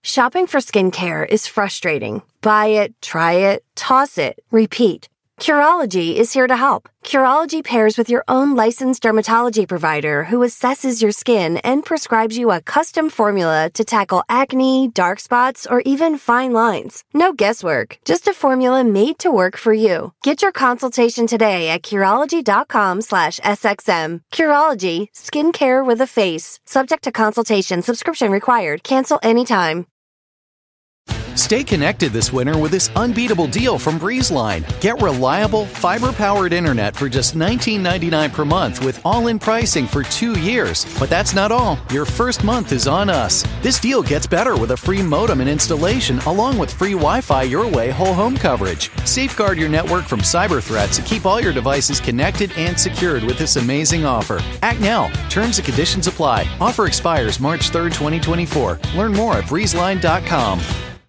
Shopping for skincare is frustrating. Buy it, try it, toss it, repeat. Curology is here to help. Curology pairs with your own licensed dermatology provider who assesses your skin and prescribes you a custom formula to tackle acne, dark spots, or even fine lines. No guesswork, just a formula made to work for you. Get your consultation today at Curology.com/SXM. Curology, skincare with a face. Subject to consultation, subscription required. Cancel anytime. Stay connected this winter with this unbeatable deal from BreezeLine. Get reliable, fiber-powered internet for just $19.99 per month with all-in pricing for 2 years. But that's not all. Your first month is on us. This deal gets better with a free modem and installation, along with free Wi-Fi your way whole home coverage. Safeguard your network from cyber threats and keep all your devices connected and secured with this amazing offer. Act now. Terms and conditions apply. Offer expires March 3rd, 2024. Learn more at breezeline.com.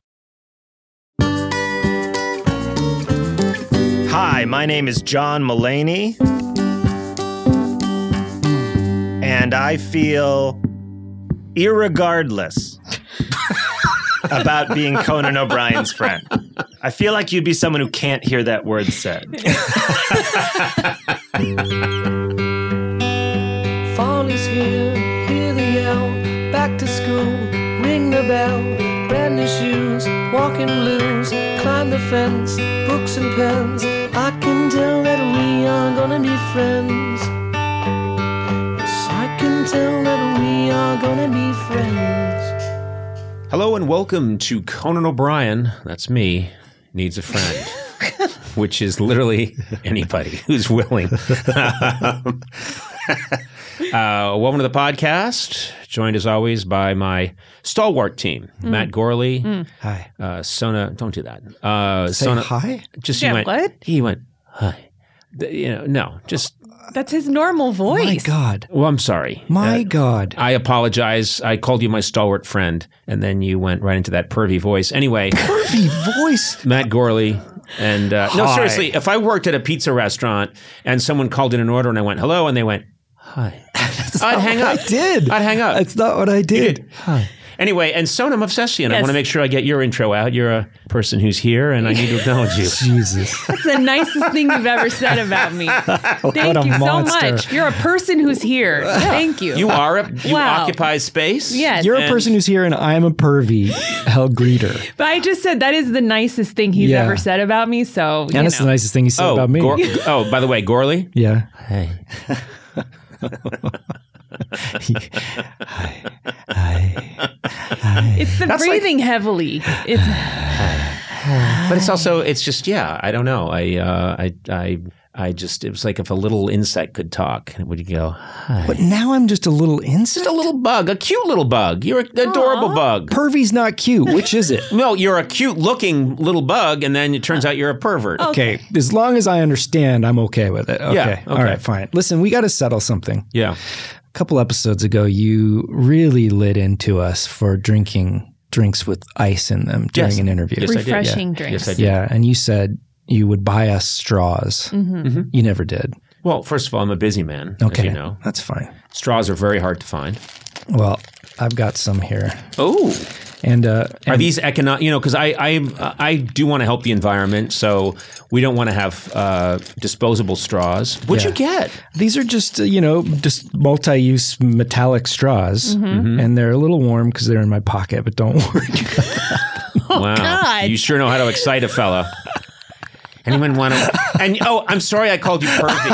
Hi, my name is John Mulaney, and I feel irregardless about being Conan O'Brien's friend. I feel like you'd be someone who can't hear that word said. Fall is here, hear the yell, back to school, ring the bell, brand new shoes, walking blues, climb the fence, books and pens. I can tell that we are gonna be friends. Yes, I can tell that we are gonna be friends. Hello and welcome to Conan O'Brien, that's me, needs a friend, which is literally anybody who's willing. Welcome to the podcast, joined as always by my stalwart team, Matt Gorley. Hi. Sona, don't do that. Say Sona, hi? Just Yeah, what? He went, hi. No, just... That's his normal voice. My God. Well, I'm sorry. My God. I apologize. I called you my stalwart friend, and then you went right into that pervy voice. Anyway. Pervy voice? Matt Gorley. And no, seriously, if I worked at a pizza restaurant and someone called in an order and I went, hello, and they went, hi, I'd hang up. I did. I'd hang up. That's not what I did. You did. Hi. Anyway, and Sonam Obsession, I Yes. want to make sure I get your intro out. You're a person who's here, and I need to acknowledge you. Jesus. That's the nicest thing you've ever said about me. Thank a you so monster. much. You're a person who's here. Thank you. You Wow. occupy space. Yes. You're a And- person who's here, and I'm a pervy hell greeter. But I just said that is the nicest thing he's Yeah. ever said about me. So, And that's the nicest thing he said about me. By the way, Gorley. Yeah. Hey. Hi. It's the That's breathing heavily. It's But it's just, I don't know. I just, it was like if a little insect could talk, would you go, hi? But now I'm just a little insect. Just a little bug, a cute little bug. You're an adorable bug. Pervy's not cute. Which is it? No, you're a cute looking little bug, and then it turns out you're a pervert. Okay. As long as I understand, I'm okay with it. Okay. Yeah, All okay. right, fine. Listen, we got to settle something. Yeah. A couple episodes ago, you really lit into us for drinking drinks with ice in them during Yes. an interview. Yes, I did. refreshing Yeah. drinks. Yes, I did. Yeah, and you said you would buy us straws. Mm-hmm. You never did. Well, first of all, I'm a busy man, Okay, as you know. that's fine. Straws are very hard to find. Well, I've got some here, Oh. and Are these economic? Because I do want to help the environment, so we don't want to have disposable straws. What'd you get? these are just just multi-use metallic straws, Mm-hmm. and they're a little warm because they're in my pocket. But don't worry. Wow. God. You sure know how to excite a fella. Anyone want to? And I'm sorry I called you pervy.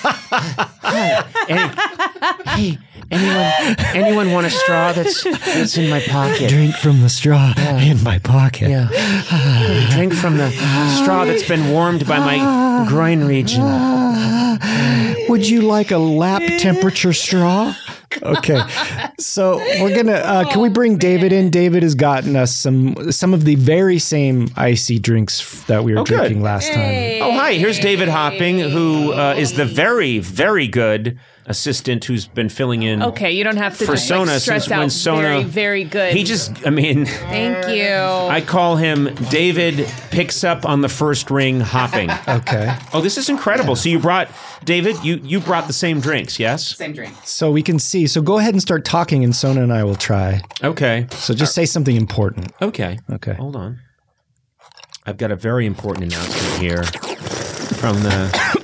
Hey, anyone want a straw that's in my pocket? Drink from the straw in my pocket. Yeah. Drink from the straw that's been warmed by my groin region. Would you like a lap temperature straw? Okay, so we're gonna. Can we bring David in? David has gotten us some of the very same icy drinks that we were good. drinking last time. Oh, hi. Here's David Hopping, who is the very, very good assistant who's been filling in. Okay, you don't have to for just Sona stress since out. when Sona. Very, very good. He just, I mean. Thank you. I call him David picks up on the first ring hopping. Okay. Oh, this is incredible. So you brought, David, you brought the same drinks, yes? Same drink. So we can see. So go ahead and start talking, and Sona and I will try. Okay. So just say something important. Okay. Okay. Hold on. I've got a very important announcement here from the.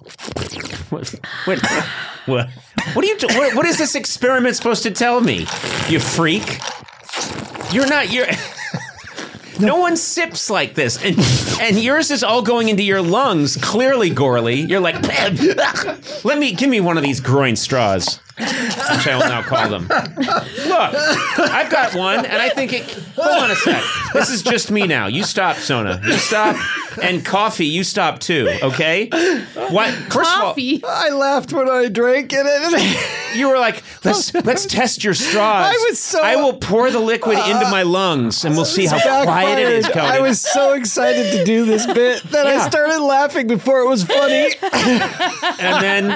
What are you doing? What is this experiment supposed to tell me? You freak! You're not. No one sips like this, and yours is all going into your lungs. Clearly, Gorley, you're like, give me one of these groin straws, which I will now call them. Look, I've got one, and I think it. Hold on a sec. This is just me now. You stop, Sona. You stop, and Coffee, you stop too. Okay? What? First Coffee. of all, I laughed when I drank it. you were like, let's test your straws. I was so. I will pour the liquid into my lungs, and we'll see how quiet it is. Coated. I was so excited to do this bit that I started laughing before it was funny. And then,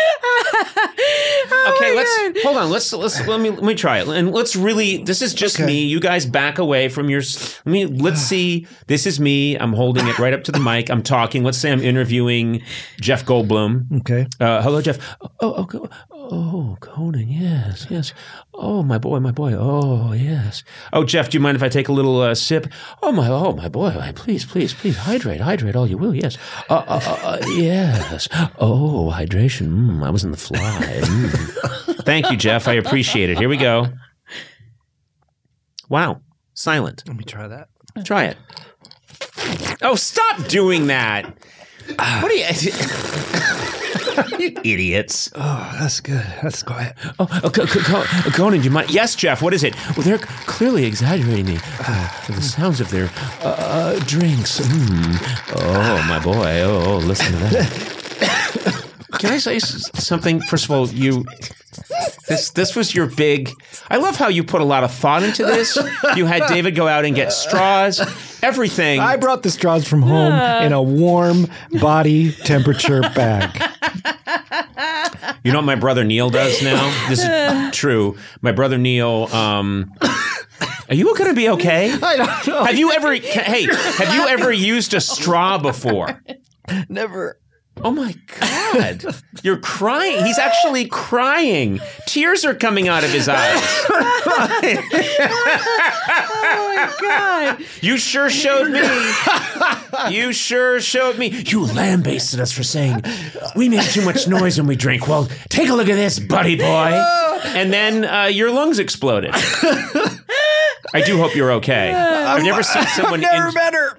okay, hold on. Let me try it, and let's really. This is just me. You guys back away from your. Let's see. This is me. I'm holding it right up to the mic. I'm talking. Let's say I'm interviewing Jeff Goldblum. Okay. Hello, Jeff. Oh, Conan. Yes. Oh, my boy. Oh, yes. Oh, Jeff, do you mind if I take a little sip? Oh my boy. Please hydrate all you will. Yes. Yes. Oh, hydration. I was in the fly. Thank you, Jeff. I appreciate it. Here we go. Wow. Silent. Let me try that. Try it. Oh, stop doing that. What are you... You idiots. Oh, that's good. That's quiet. Conan, do you mind? Yes, Jeff, what is it? Well, they're clearly exaggerating the sounds of their drinks. Oh, my boy. Oh, listen to that. Can I say something? First of all, this was your big... I love how you put a lot of thought into this. You had David go out and get straws, everything. I brought the straws from home in a warm body temperature bag. You know what my brother Neil does now? This is true. My brother Neil... Are you going to be okay? I don't know. Have you ever used a straw before? Never. Oh my God. You're crying. He's actually crying. Tears are coming out of his eyes. Oh my God. You sure showed me. You lambasted us for saying we make too much noise when we drink. Well, take a look at this, buddy boy. And then your lungs exploded. I do hope you're okay. I've never seen someone... Never better.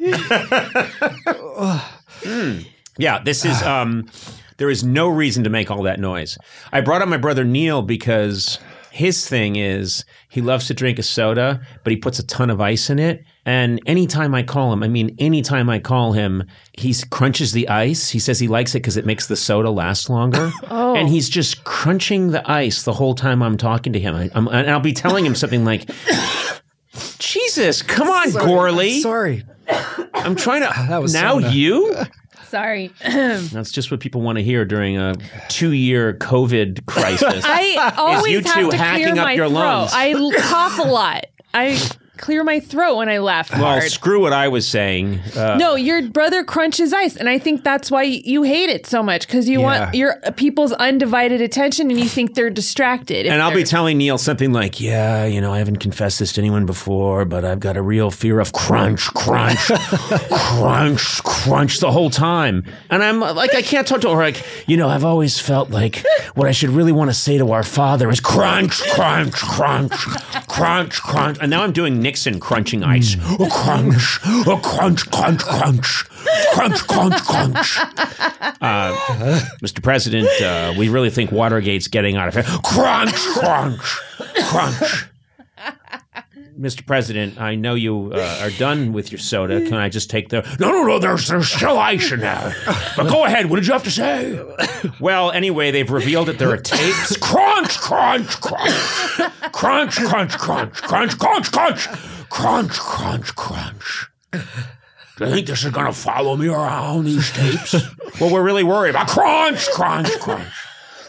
Yeah, this is, there is no reason to make all that noise. I brought up my brother Neil because his thing is he loves to drink a soda, but he puts a ton of ice in it. And anytime I call him, he crunches the ice. He says he likes it because it makes the soda last longer. Oh. And he's just crunching the ice the whole time I'm talking to him. And I'll be telling him something like, Jesus, come on, Gorley. Sorry. I'm trying to... That was now Sona. Sorry. That's just what people want to hear during a 2-year COVID crisis. I always you have two to hacking clear up my your throat. lungs. I cough a lot. I clear my throat when I laugh Well, hard. screw what I was saying. No, your brother crunches ice, and I think that's why you hate it so much, because you want your people's undivided attention, and you think they're distracted. And I'll be telling Neil something like, I haven't confessed this to anyone before, but I've got a real fear of crunch, crunch, crunch, crunch the whole time. And I'm like, I can't talk to her. Like, I've always felt like what I should really want to say to our father is crunch, crunch, crunch, crunch, crunch. And now I'm doing Nixon crunching ice. Oh, crunch, oh, crunch, crunch, crunch, crunch, crunch, crunch. Mr. President, we really think Watergate's getting out of hand. Crunch, crunch, crunch. Mr. President, I know you are done with your soda. Can I just take the... No, there's still ice in there. But go ahead, what did you have to say? Well, anyway, they've revealed that there are tapes. Crunch, crunch, crunch. Crunch, crunch, crunch, crunch, crunch, crunch. Crunch, crunch, crunch. Do you think this is going to follow me around, these tapes? Well, we're really worried about crunch, crunch, crunch.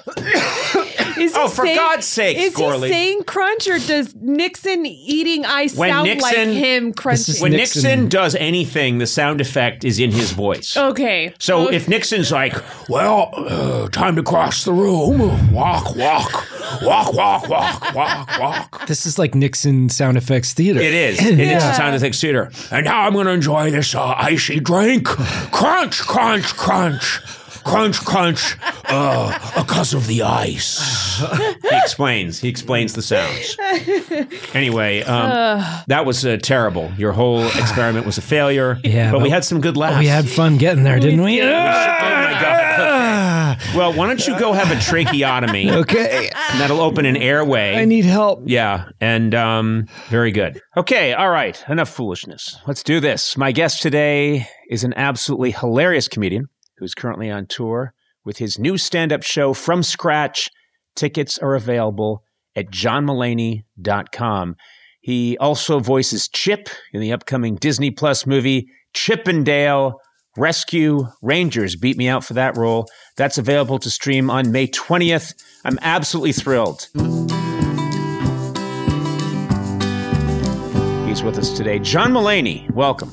For God's sake, is Gorley. he saying crunch, or does Nixon eating ice sound like him crunching? When Nixon does anything, the sound effect is in his voice. Okay. So if Nixon's like, well, time to cross the room. Walk, walk, walk, walk, walk, walk, walk. This is like Nixon sound effects theater. It is. It is sound effects theater. And now I'm going to enjoy this icy drink. Crunch, crunch, crunch. Crunch, crunch, because of the ice. He explains the sounds. Anyway, that was terrible. Your whole experiment was a failure. Yeah, but we had some good laughs. We had fun getting there, didn't we? Oh my God. Well, why don't you go have a tracheotomy? Okay. And that'll open an airway. I need help. Yeah, and very good. Okay, all right, enough foolishness. Let's do this. My guest today is an absolutely hilarious comedian who's currently on tour with his new stand-up show From Scratch. Tickets are available at johnmulaney.com. He also voices Chip in the upcoming Disney Plus movie Chip and Dale Rescue Rangers. Beat me out for that role. That's available to stream on May 20th. I'm absolutely thrilled. He's with us today. John Mulaney, welcome.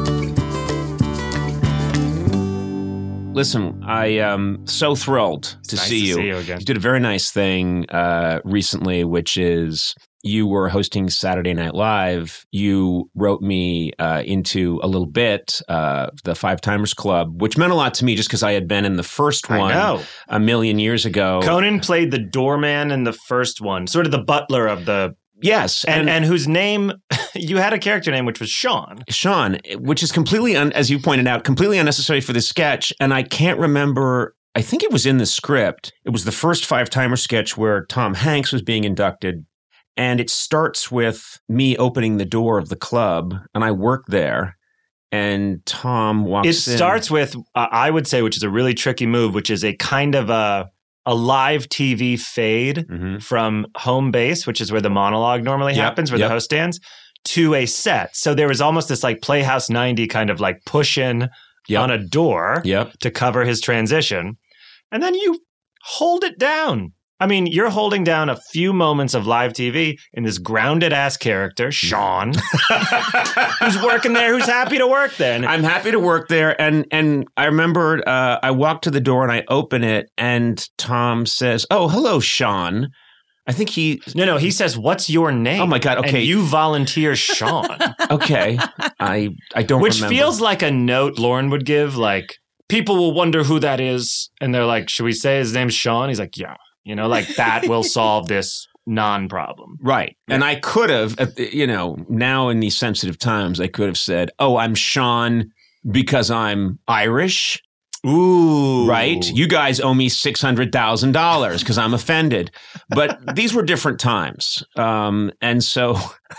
Listen, I am so thrilled to see you. Again. You did a very nice thing recently, which is you were hosting Saturday Night Live. You wrote me into a little bit, the Five Timers Club, which meant a lot to me just because I had been in the first one a million years ago. Conan played the doorman in the first one, sort of the butler of the... Yes. And whose name, you had a character name, which was Sean. Sean, which is completely, as you pointed out, completely unnecessary for this sketch. And I can't remember, I think it was in the script. It was the first Five-Timer sketch where Tom Hanks was being inducted. And it starts with me opening the door of the club, and I work there. And Tom walks in. It starts with, I would say, which is a really tricky move, which is a kind of a live TV fade from home base, which is where the monologue normally happens, where the host stands, to a set. So there was almost this like Playhouse 90 kind of like push in on a door to cover his transition. And then you hold it down. I mean, you're holding down a few moments of live TV in this grounded ass character, Sean, who's working there, who's happy to work there. And I'm happy to work there. And I remember I walk to the door and I open it and Tom says, "Oh, hello, Sean." I think he... No, he says, "What's your name?" Oh my God, okay. And you volunteer Sean. Okay. I don't Which remember. feels like a note Lauren would give, like, people will wonder who that is. And they're like, should we say his name's Sean? He's like, yeah. You know, like that will solve this non-problem. Right. Yeah. And I could have, now in these sensitive times, I could have said, "Oh, I'm Sean because I'm Irish." Ooh. Right? You guys owe me $600,000 because I'm offended. But these were different times. And so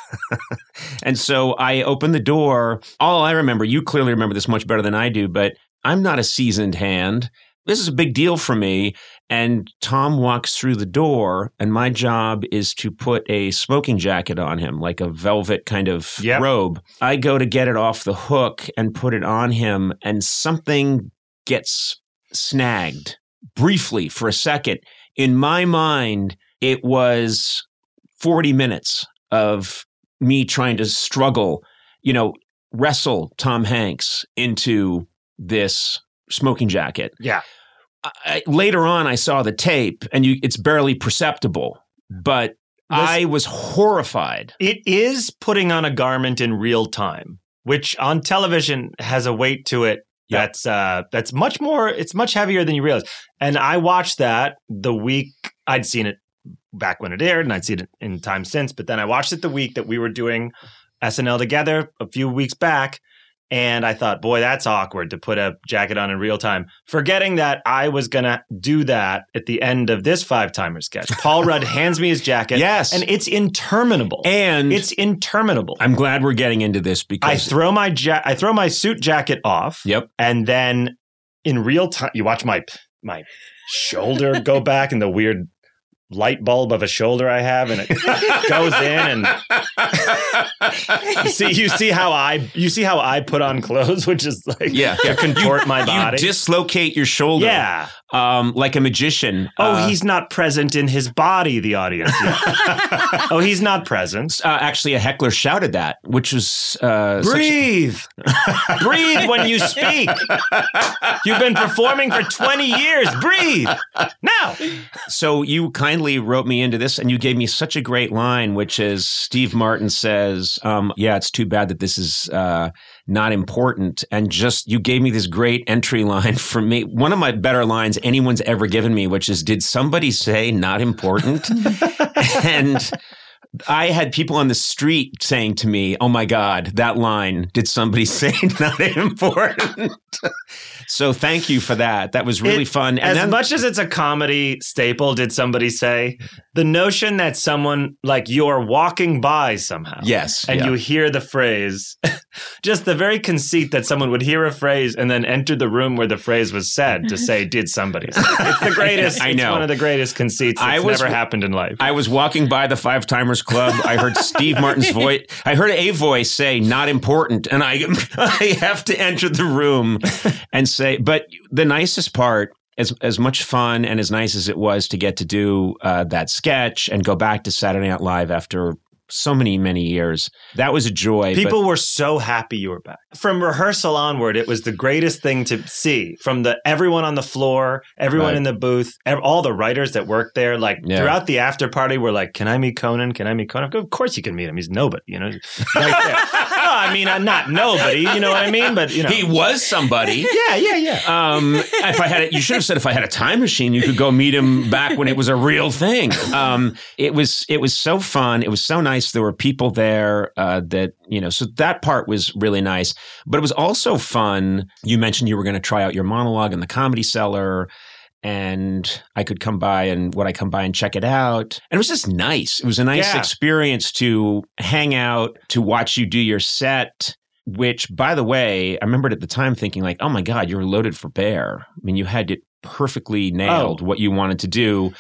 I opened the door. All I remember, you clearly remember this much better than I do, but I'm not a seasoned hand. This is a big deal for me. And Tom walks through the door, and my job is to put a smoking jacket on him, like a velvet kind of robe. I go to get it off the hook and put it on him, and something gets snagged briefly for a second. In my mind, it was 40 minutes of me trying to struggle, wrestle Tom Hanks into this smoking jacket. Yeah. Later on, I saw the tape, and it's barely perceptible, but I was horrified. It is putting on a garment in real time, which on television has a weight to it that's much more. It's much heavier than you realize. And I watched that the week I'd seen it back when it aired, and I'd seen it in time since. But then I watched it the week that we were doing SNL together a few weeks back. And I thought, boy, that's awkward to put a jacket on in real time. Forgetting that I was going to do that at the end of this Five-Timer sketch. Paul Rudd hands me his jacket. Yes. And it's interminable. It's interminable. I'm glad we're getting into this because I throw my suit jacket off. Yep. And then in real time, you watch my shoulder go back and the weird light bulb of a shoulder I have, and it goes in, and you see how I put on clothes, which is like to contort my body. You dislocate your shoulder. Yeah. like a magician. He's not present in his body, the audience. Oh, he's not present. Actually, a heckler shouted that, which was... Breathe! Breathe when you speak! You've been performing for 20 years. Breathe! Now! So you kindly wrote me into this, and you gave me such a great line, which is Steve Martin says, yeah, it's too bad that this is not important. And just, you gave me this great entry line for me. One of my better lines anyone's ever given me, which is, did somebody say not important? And I had people on the street saying to me, oh my God, that line, did somebody say not important? So thank you for that. That was really fun. And as much as it's a comedy staple, did somebody say, the notion that someone, like, you're walking by somehow. Yes. And you hear the phrase, just the very conceit that someone would hear a phrase and then enter the room where the phrase was said to say, did somebody say? It's the greatest. I know. It's one of the greatest conceits that's never happened in life. I was walking by the Five Timers Club. I heard Steve Martin's voice. I heard a voice say, not important. And I have to enter the room and say, but the nicest part, as much fun and as nice as it was to get to do that sketch and go back to Saturday Night Live after so many years, that was a joy. People were so happy you were back. From rehearsal onward, it was the greatest thing to see. From everyone on the floor, everyone in the booth, all the writers that worked there, throughout the after party, were like, can I meet Conan? Can I meet Conan? Of course you can meet him. He's nobody, right there. No, I mean, not nobody, you know what I mean? But, he was somebody. Yeah. If I had you should have said if I had a time machine, you could go meet him back when it was a real thing. It was so fun. It was so nice. There were people there that, so that part was really nice. But it was also fun. You mentioned you were going to try out your monologue in the Comedy Cellar, and I could come by and check it out. And it was just nice. It was a nice experience to hang out, to watch you do your set, which, by the way, I remembered at the time thinking like, oh my God, you were loaded for bear. I mean, you had it perfectly nailed what you wanted to do.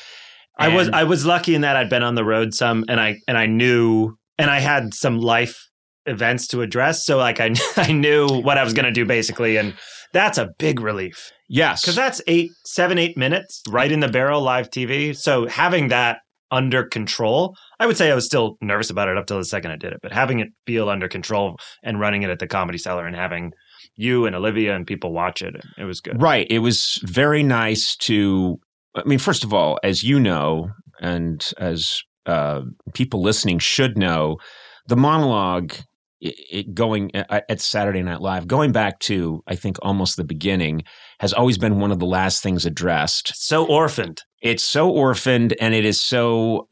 I was lucky in that I'd been on the road some, and I knew, and I had some life events to address. So like I knew what I was going to do basically, and that's a big relief. Yes, because that's 7-8 minutes right in the barrel, live TV. So having that under control, I would say I was still nervous about it up till the second I did it, but having it feel under control and running it at the Comedy Cellar and having you and Olivia and people watch it, it was good. Right, it was very nice to. I mean, first of all, as you know, and as people listening should know, the monologue going at Saturday Night Live, going back to, I think, almost the beginning, has always been one of the last things addressed. So orphaned. It's so orphaned, and it is so,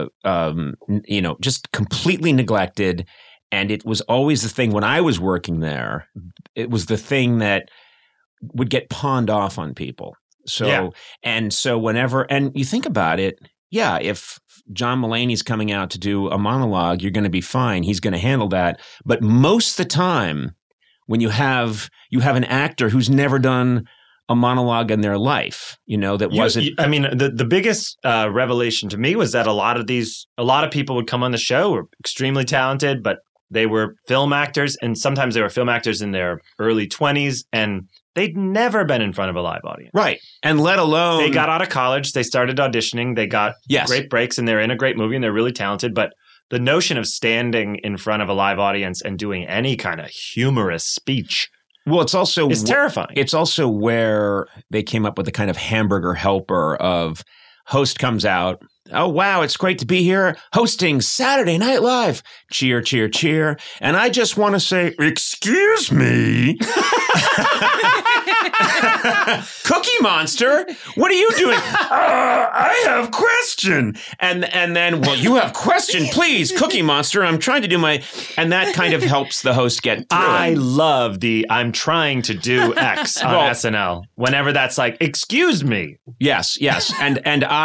just completely neglected. And it was always the thing when I was working there, it was the thing that would get pawned off on people. So whenever, and you think about it, if John Mulaney's coming out to do a monologue, you're going to be fine. He's going to handle that. But most of the time, when you have an actor who's never done a monologue in their life, that wasn't. I mean, the biggest revelation to me was that a lot of people would come on the show, were extremely talented, but they were film actors, and sometimes they were film actors in their early 20s, and they'd never been in front of a live audience. Right. And let alone... They got out of college, they started auditioning, they got great breaks, and they're in a great movie, and they're really talented, but the notion of standing in front of a live audience and doing any kind of humorous speech... Well, it's terrifying. It's also where they came up with the kind of hamburger helper of host comes out... Oh, wow, it's great to be here hosting Saturday Night Live. Cheer, cheer, cheer. And I just want to say, excuse me. Cookie Monster, what are you doing? I have question. And then, well, you have question, please, Cookie Monster. I'm trying to do and that kind of helps the host get through I love I'm trying to do X on SNL. Whenever that's like, excuse me. Yes. And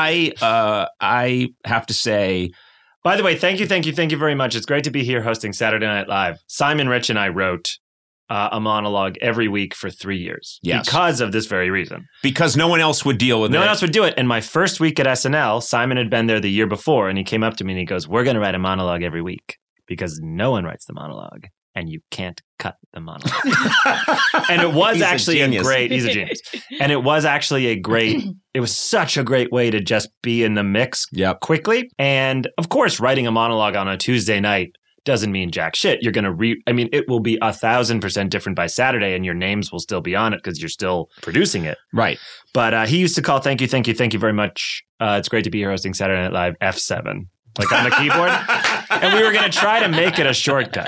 I have to say... By the way, thank you very much. It's great to be here hosting Saturday Night Live. Simon Rich and I wrote a monologue every week for 3 years. Yes. Because of this very reason. Because no one else would deal with it. No one else would do it. And my first week at SNL, Simon had been there the year before, and he came up to me and he goes, we're going to write a monologue every week because no one writes the monologue. and you can't cut the monologue. And it was actually a great, he's a genius. And it was actually it was such a great way to just be in the mix quickly. And of course, writing a monologue on a Tuesday night doesn't mean jack shit. You're going to it will be 1,000% different by Saturday, and your names will still be on it because you're still producing it. Right. But he used to call, thank you very much. It's great to be here hosting Saturday Night Live, F7. Like on the keyboard. And we were going to try to make it a shortcut.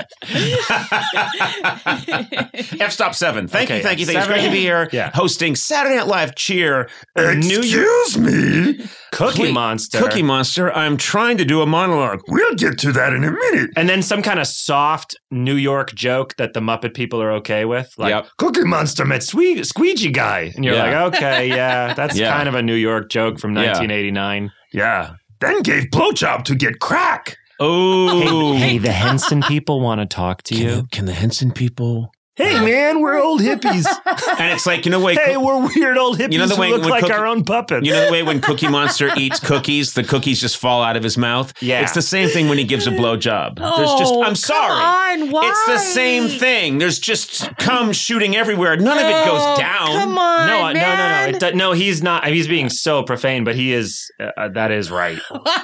F-stop 7. Thank you. It's great to be here hosting Saturday Night Live. Cheer. Excuse me. Cookie Monster. I'm trying to do a monologue. We'll get to that in a minute. And then some kind of soft New York joke that the Muppet people are okay with. Like, Cookie Monster met Squeegee Guy. And you're like, okay, that's kind of a New York joke from 1989. Yeah. Then gave blowjob to get crack. Oh. Hey, the Henson people want to talk to you. Can the Henson people? Hey, man, we're old hippies. And it's like, we're weird old hippies who look like our own puppets. You know the way when Cookie Monster eats cookies, the cookies just fall out of his mouth? Yeah. It's the same thing when he gives a blowjob. I'm sorry. On, why? It's the same thing. There's just cum shooting everywhere. None of it goes down. Come on, No. No, he's not. He's being so profane, but he is. That is right.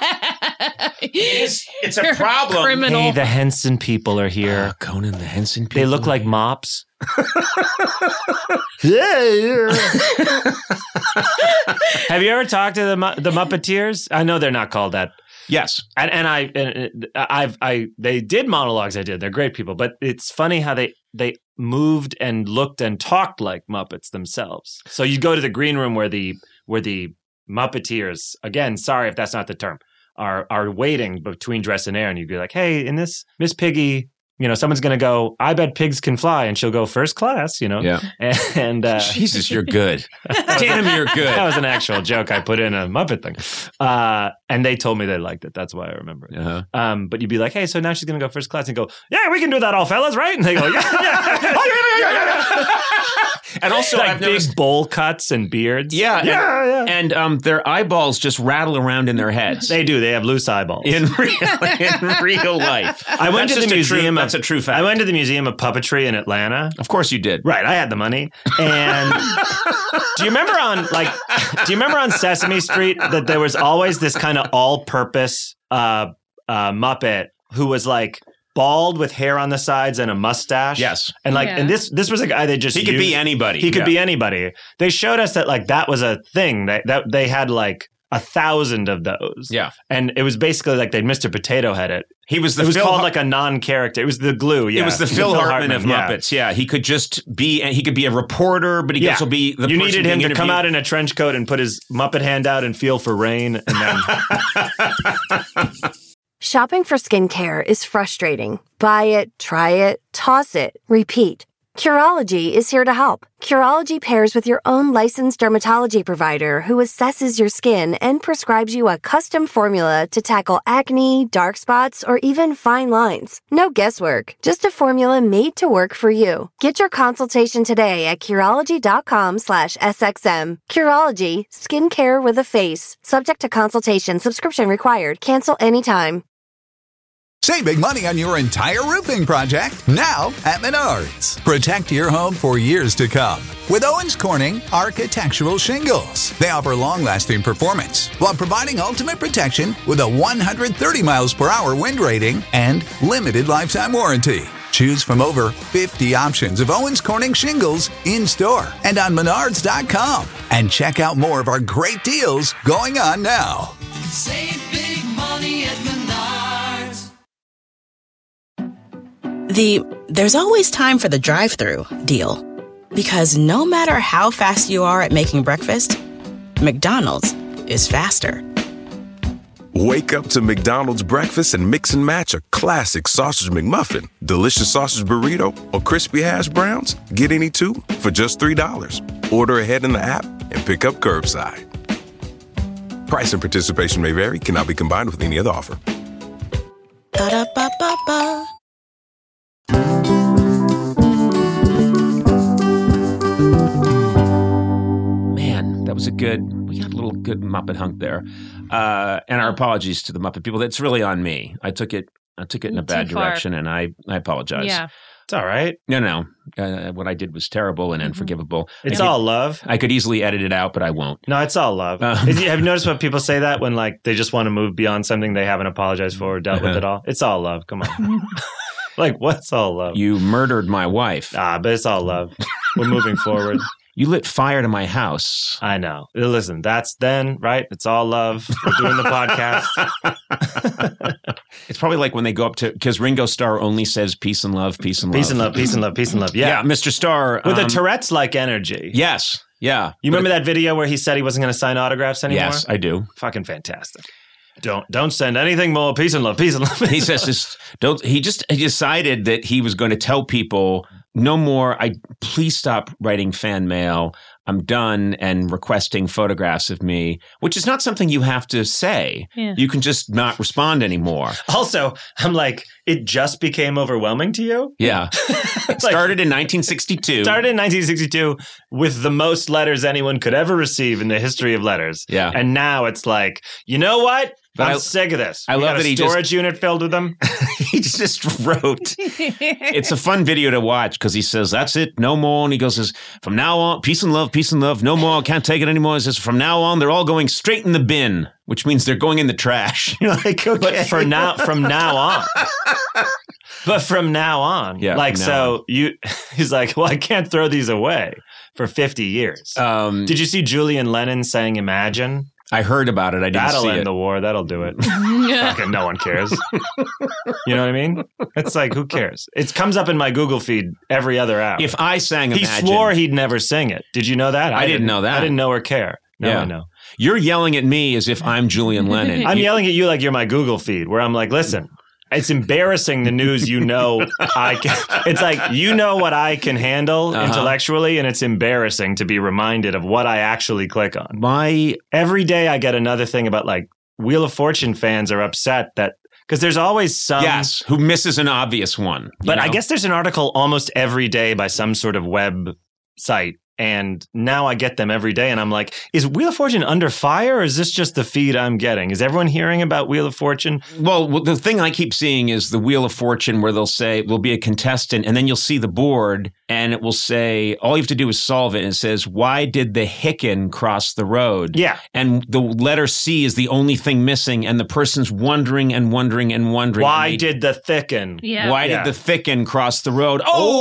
It's a problem. Criminal. Hey, the Henson people are here. Conan, the Henson people. They look like mops. Have you ever talked to the Muppeteers? I know they're not called that. Yes, they did monologues. They're great people, but it's funny how they moved and looked and talked like Muppets themselves. So you go to the green room where the Muppeteers, again, sorry if that's not the term, are waiting between dress and air, and you'd be like, hey, in this Miss Piggy. Someone's going to go, I bet pigs can fly, and she'll go first class, Yeah. And Jesus, you're good. Damn, you're good. That was an actual joke I put in a Muppet thing. And they told me they liked it. That's why I remember it. Uh-huh. But you'd be like, hey, so now she's going to go first class, and go, yeah, we can do that all fellas, right? And they go, yeah. And also, like I've noticed big bowl cuts and beards. Yeah. And their eyeballs just rattle around in their heads. They do. They have loose eyeballs. In real life. I went to the museum. That's a true fact. I went to the Museum of Puppetry in Atlanta. Of course you did. Right. I had the money. And do you remember on Sesame Street that there was always this kind of all-purpose Muppet who was like bald with hair on the sides and a mustache? Yes. And and this was a guy they just He could be anybody. He could be anybody. They showed us that that was a thing that they had 1,000 of those. Yeah. And it was basically like Mr. Potato Head it. It was called like a non-character. It was the glue. Yeah. It was the Phil Hartman of Muppets. Yeah. He could just be, he could be a reporter, but he could also be the person. You needed him to interviewed. come out in a trench coat and put his Muppet hand out and feel for rain. And then Shopping for skincare is frustrating. Buy it, try it, toss it, repeat. Curology is here to help. Curology pairs with your own licensed dermatology provider who assesses your skin and prescribes you a custom formula to tackle acne, dark spots, or even fine lines. No guesswork, just a formula made to work for you. Get your consultation today at Curology.com/SXM. Curology, skincare with a face. Subject to consultation, subscription required. Cancel anytime. Save big money on your entire roofing project now at Menards. Protect your home for years to come with Owens Corning Architectural Shingles. They offer long-lasting performance while providing ultimate protection with a 130 miles per hour wind rating and limited lifetime warranty. Choose from over 50 options of Owens Corning shingles in-store and on Menards.com. And check out more of our great deals going on now. Save big money at Menards. There's always time for the drive-thru deal. Because no matter how fast you are at making breakfast, McDonald's is faster. Wake up to McDonald's breakfast and mix and match a classic sausage McMuffin, delicious sausage burrito, or crispy hash browns. Get any two for just $3. Order ahead in the app and pick up curbside. Price and participation may vary. Cannot be combined with any other offer. Ba-da-ba-ba-ba. Man, that was we got a little good Muppet hunk there. And our apologies to the Muppet people. That's really on me. I took it in a bad direction, and I apologize. Yeah. It's all right. No. What I did was terrible and unforgivable. It's all love. I could easily edit it out, but I won't. No, it's all love. Have you noticed when people say that when like they just want to move beyond something they haven't apologized for or dealt with at all? It's all love. Come on. Like, what's all love? You murdered my wife. But it's all love. We're moving forward. You lit fire to my house. I know. Listen, that's then, right? It's all love. We're doing the podcast. It's probably like when they go up to, because Ringo Starr only says peace and love, peace and love. Peace and love, peace and love, peace and love. Yeah, Mr. Starr. With a Tourette's-like energy. Yes. Yeah. You remember that video where he said he wasn't going to sign autographs anymore? Yes, I do. Fucking fantastic. Don't send anything more. Peace and love, peace and love. He says this. He decided that he was going to tell people no more. Please stop writing fan mail. I'm done and requesting photographs of me, which is not something you have to say. Yeah. You can just not respond anymore. Also, I'm like, it just became overwhelming to you? Yeah. It started in 1962. Started in 1962 with the most letters anyone could ever receive in the history of letters. Yeah. And now it's like, you know what? But I'm sick of this. I love that he storage unit filled with them. He just wrote. It's a fun video to watch because he says, "That's it, no more." And he goes, "From now on, peace and love, no more. I can't take it anymore." He says, "From now on, they're all going straight in the bin," which means they're going in the trash. You're like, okay. But from now on. But from now on, he's like, well, I can't throw these away for 50 years. Did you see Julian Lennon saying "Imagine"? I heard about it. I didn't see it. That'll end the war. That'll do it. Fucking no one cares. You know what I mean? It's like, who cares? It comes up in my Google feed every other hour. If I sang Imagine. He swore he'd never sing it. Did you know that? I didn't know that. I didn't know or care. Now I know. You're yelling at me as if I'm Julian Lennon. I'm yelling at you like you're my Google feed, where I'm like, listen. It's embarrassing the news I can. It's like, you know what I can handle intellectually, and it's embarrassing to be reminded of what I actually click on. Every day I get another thing about like Wheel of Fortune fans are upset that because there's always some who misses an obvious one. But I guess there's an article almost every day by some sort of web site. And now I get them every day, and I'm like, is Wheel of Fortune under fire, or is this just the feed I'm getting? Is everyone hearing about Wheel of Fortune? Well, the thing I keep seeing is the Wheel of Fortune where they'll say, we'll be a contestant, and then you'll see the board, and it will say, all you have to do is solve it, and it says, why did the Hicken cross the road? Yeah. And the letter C is the only thing missing, and the person's wondering and wondering and wondering. Why did the Thicken? Yeah. Why did the Thicken cross the road?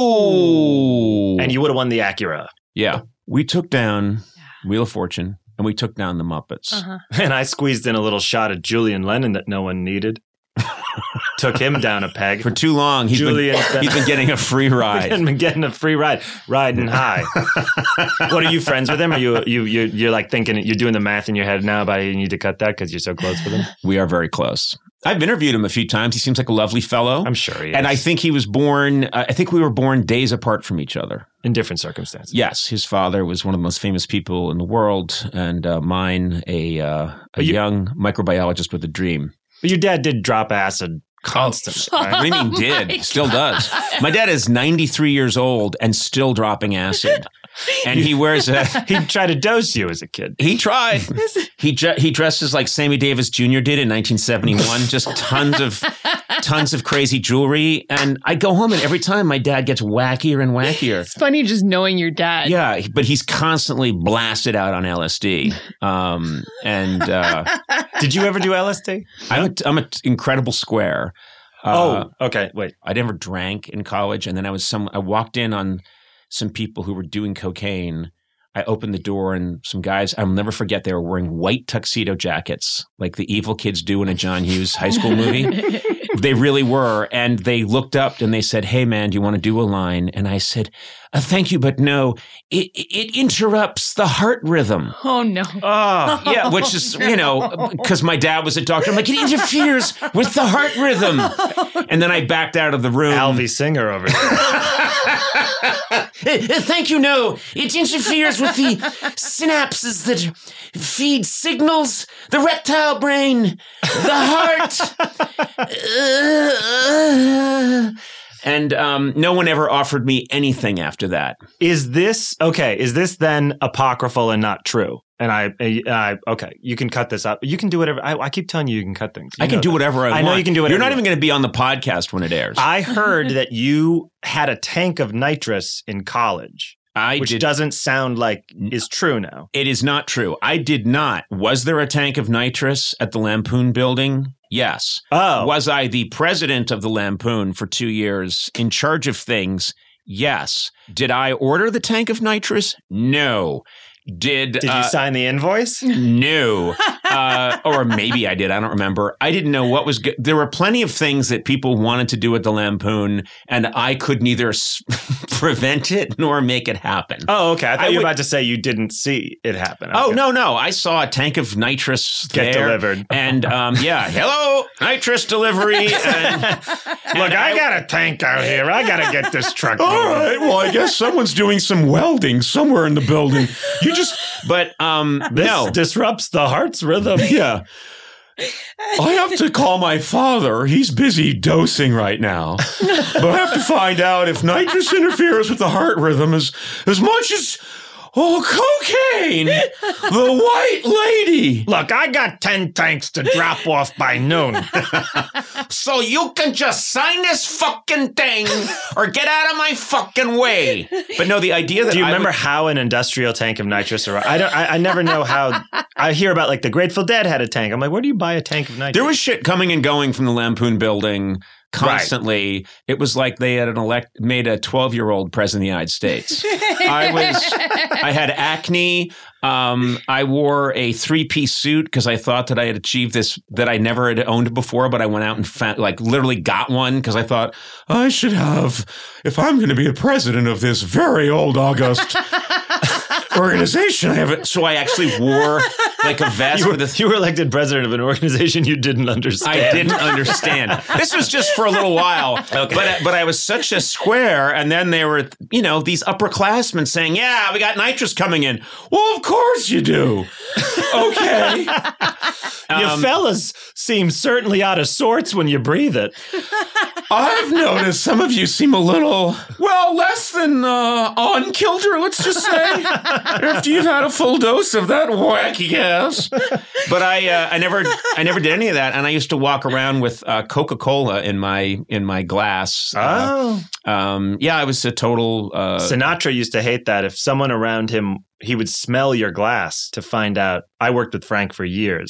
Oh! And you would have won the Acura. Yeah. We took down Wheel of Fortune and we took down the Muppets. And I squeezed in a little shot of Julian Lennon that no one needed. Took him down a peg. For too long, he's been getting a free ride. He's been getting a free ride, riding high. What, are you friends with him? Are you're like thinking, you're doing the math in your head now about you need to cut that because you're so close with him? We are very close. I've interviewed him a few times. He seems like a lovely fellow. I'm sure he is. And I think he was born, I think we were born days apart from each other. In different circumstances. Yes. His father was one of the most famous people in the world, and mine, a young microbiologist with a dream. But your dad did drop acid constantly. Right? What do you mean did? Still does. My dad is 93 years old and still dropping acid. And he wears he tried to dose you as a kid. He tried. He dresses like Sammy Davis Jr. did in 1971. Just tons of crazy jewelry. And I go home and every time my dad gets wackier and wackier. It's funny just knowing your dad. Yeah, but he's constantly blasted out on LSD. Did you ever do LSD? I'm an incredible square. Okay. Wait. I never drank in college, and then I walked in on some people who were doing cocaine. I opened the door and some guys, I'll never forget, they were wearing white tuxedo jackets like the evil kids do in a John Hughes high school movie. They really were. And they looked up and they said, "Hey, man, do you want to do a line?" And I said, "Thank you, but no, it interrupts the heart rhythm." Oh, no. Yeah, which is, because my dad was a doctor. I'm like, it interferes with the heart rhythm. And then I backed out of the room. Alvy Singer over there. Thank you, no. It interferes with the synapses that feed signals, the reptile brain, the heart. And no one ever offered me anything after that. Is this then apocryphal and not true? And okay, you can cut this up. You can do whatever. I keep telling you can cut things. I can do whatever I want. I know you can do whatever. You're not even going to be on the podcast when it airs. I heard that you had a tank of nitrous in college. Which doesn't sound like is true now. It is not true. I did not. Was there a tank of nitrous at the Lampoon building? Yes. Oh. Was I the president of the Lampoon for 2 years, in charge of things? Yes. Did I order the tank of nitrous? No. Did you sign the invoice? No. Or maybe I did. I don't remember. I didn't know what was good. There were plenty of things that people wanted to do at the Lampoon, and I could neither prevent it nor make it happen. Oh, okay. I thought you were about to say you didn't see it happen. Okay. Oh, no. I saw a tank of nitrous get delivered. And hello, nitrous delivery. Look, I got a tank out here. I got to get this truck moving. All right. Well, I guess someone's doing some welding somewhere in the building. This disrupts the heart's rhythm. Yeah. I have to call my father. He's busy dosing right now. But I have to find out if nitrous interferes with the heart rhythm as much as cocaine. The white lady. Look, I got 10 tanks to drop off by noon. So you can just sign this fucking thing or get out of my fucking way. But no, the idea that Do you remember how an industrial tank of nitrous arrived? I never know how. I hear about like the Grateful Dead had a tank. I'm like, where do you buy a tank of nitrous? There was shit coming and going from the Lampoon building constantly. Right. It was like they had made a 12-year-old president of the United States. I had acne. I wore a 3-piece suit because I thought that I had achieved this that I never had owned before, but I went out and literally got one because I thought I should have, if I'm going to be the president of this very old august organization, I have it. So I actually wore like a vest. You were elected president of an organization you didn't understand. I didn't understand. This was just for a little while. Okay. But I was such a square. And then there were, these upperclassmen saying, yeah, we got nitrous coming in. Well, of course you do. Okay. You fellas seem certainly out of sorts when you breathe it. I've noticed some of you seem a little, less than on kilter, let's just say, after you've had a full dose of that wacky gas. But I never did any of that, and I used to walk around with Coca-Cola in my glass. Oh, I was a total. Sinatra used to hate that. If someone around him, he would smell your glass to find out. I worked with Frank for years.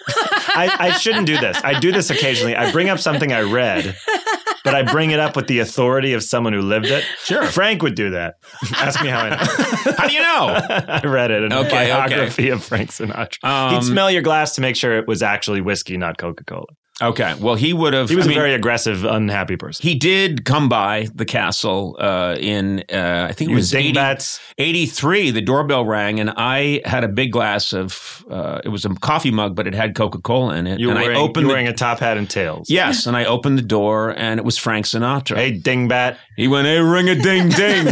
I shouldn't do this. I do this occasionally. I bring up something I read, but I bring it up with the authority of someone who lived it. Sure. Frank would do that. Ask me how I know. How do you know? I read it in a biography of Frank Sinatra. He'd smell your glass to make sure it was actually whiskey, not Coca-Cola. Okay. Well, he would have. He was a very aggressive, unhappy person. He did come by the castle in, I think it was 83. The doorbell rang, and I had a big glass of, it was a coffee mug, but it had Coca-Cola in it. You were wearing a top hat and tails. Yes. And I opened the door, and it was Frank Sinatra. Hey, dingbat. He went, hey, ring-a-ding-ding.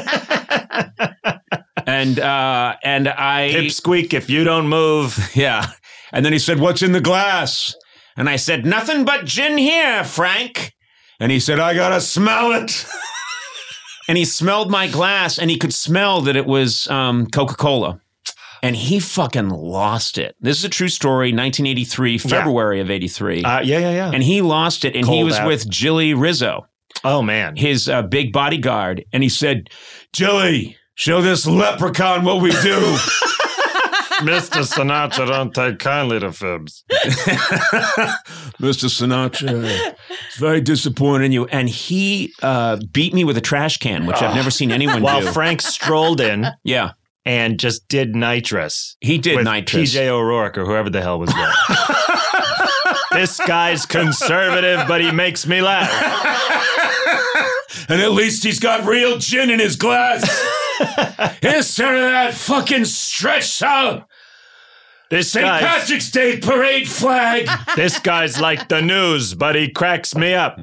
And I... Pipsqueak if you don't move. Yeah. And then he said, what's in the glass? And I said, nothing but gin here, Frank. And he said, I gotta smell it. And he smelled my glass, and he could smell that it was Coca-Cola. And he fucking lost it. This is a true story, 1983, February of 83. Yeah. And he lost it, and he was with Jilly Rizzo. Oh, man. His big bodyguard. And he said, Jilly, show this leprechaun what we do. Mr. Sinatra, don't take kindly to fibs. Mr. Sinatra, it's very disappointing in you. And he beat me with a trash can, which I've never seen anyone do. While Frank strolled in. Yeah. And just did nitrous. He did with nitrous. P.J. O'Rourke or whoever the hell was there. This guy's conservative, but he makes me laugh. And at least he's got real gin in his glass. Instead of that fucking stretched out St. Patrick's Day parade flag. This guy's like the news, but he cracks me up.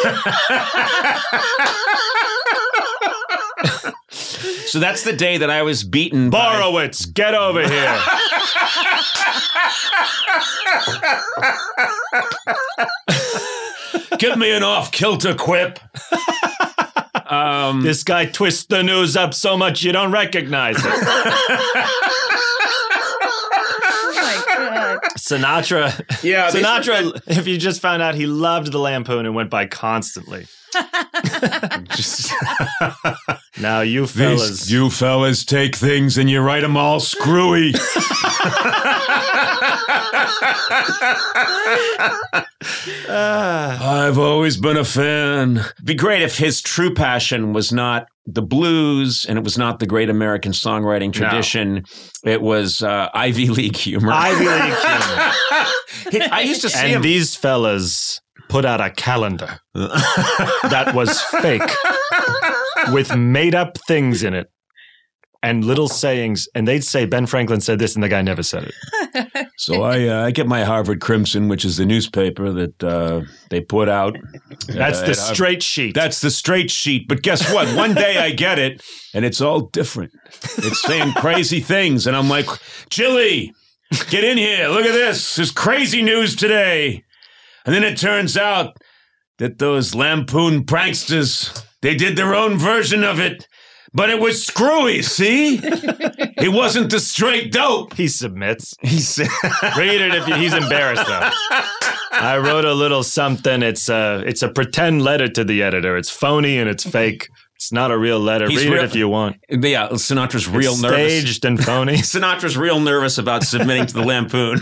So that's the day that I was beaten. Borowitz, get over here. Give me an off-kilter quip. This guy twists the news up so much you don't recognize it. Sinatra. Yeah, Sinatra. If you just found out, he loved the Lampoon and went by constantly. Now you fellas take things and you write them all screwy. I've always been a fan. It'd be great if his true passion was not the blues and it was not the great American songwriting tradition. No. It was Ivy League humor. Ivy League humor. I used to see him. And these fellas put out a calendar that was fake with made up things in it and little sayings. And they'd say, Ben Franklin said this, and the guy never said it. So I get my Harvard Crimson, which is the newspaper that they put out. That's the straight sheet. That's the straight sheet. But guess what? One day I get it, and it's all different. It's saying crazy things. And I'm like, Chili, get in here. Look at this. There's crazy news today. And then it turns out that those Lampoon pranksters, they did their own version of it. But it was screwy, see? It wasn't the straight dope. He submits. Read it if he's embarrassed, though. I wrote a little something. It's a pretend letter to the editor. It's phony and it's fake. It's not a real letter. Read it if you want. Yeah, Sinatra's real nervous. Staged and phony. Sinatra's real nervous about submitting to the Lampoon.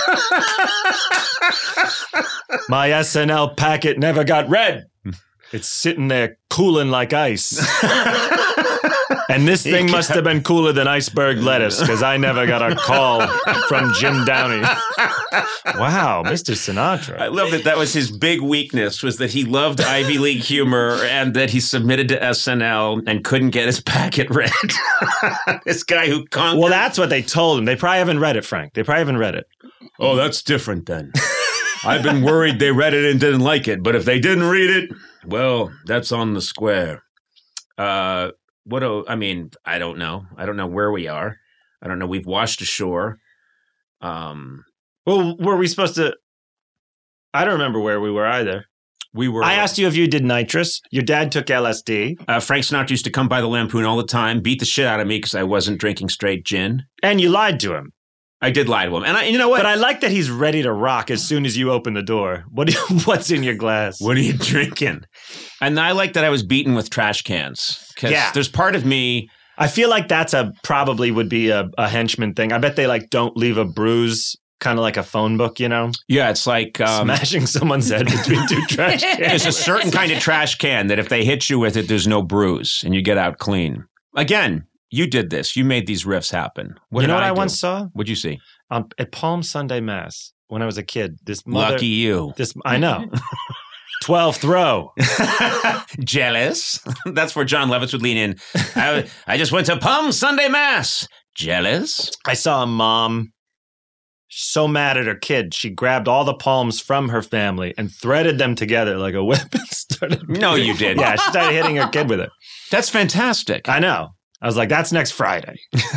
My SNL packet never got read. It's sitting there cooling like ice. And this thing must have been cooler than iceberg lettuce because I never got a call from Jim Downey. Wow, Mr. Sinatra. I love that was his big weakness, was that he loved Ivy League humor and that he submitted to SNL and couldn't get his packet read. This guy who conquered. Well, that's what they told him. They probably haven't read it, Frank. They probably haven't read it. Oh, that's different then. I've been worried they read it and didn't like it, but if they didn't read it, well, that's on the square. I don't know. I don't know where we are. I don't know. We've washed ashore. Well, were we supposed to? I don't remember where we were either. I asked you if you did nitrous. Your dad took LSD. Frank Sinatra used to come by the Lampoon all the time, beat the shit out of me because I wasn't drinking straight gin. And you lied to him. I did lie to him. And you know what? But I like that he's ready to rock as soon as you open the door. What's in your glass? What are you drinking? And I like that I was beaten with trash cans. Because there's part of me. I feel like that's probably would be a henchman thing. I bet they don't leave a bruise, kind of like a phone book, you know? Yeah, it's like smashing someone's head between two trash cans. There's a certain kind of trash can that if they hit you with it, there's no bruise and you get out clean. Again, you did this. You made these riffs happen. You know what I once saw? What'd you see? At Palm Sunday Mass when I was a kid. This mother, lucky you. I know. 12th row. Jealous? That's where John Lovitz would lean in. I just went to Palm Sunday Mass. Jealous? I saw a mom so mad at her kid. She grabbed all the palms from her family and threaded them together like a whip and started. No, you did. Yeah, she started hitting her kid with it. That's fantastic. I know. I was like, that's next Friday.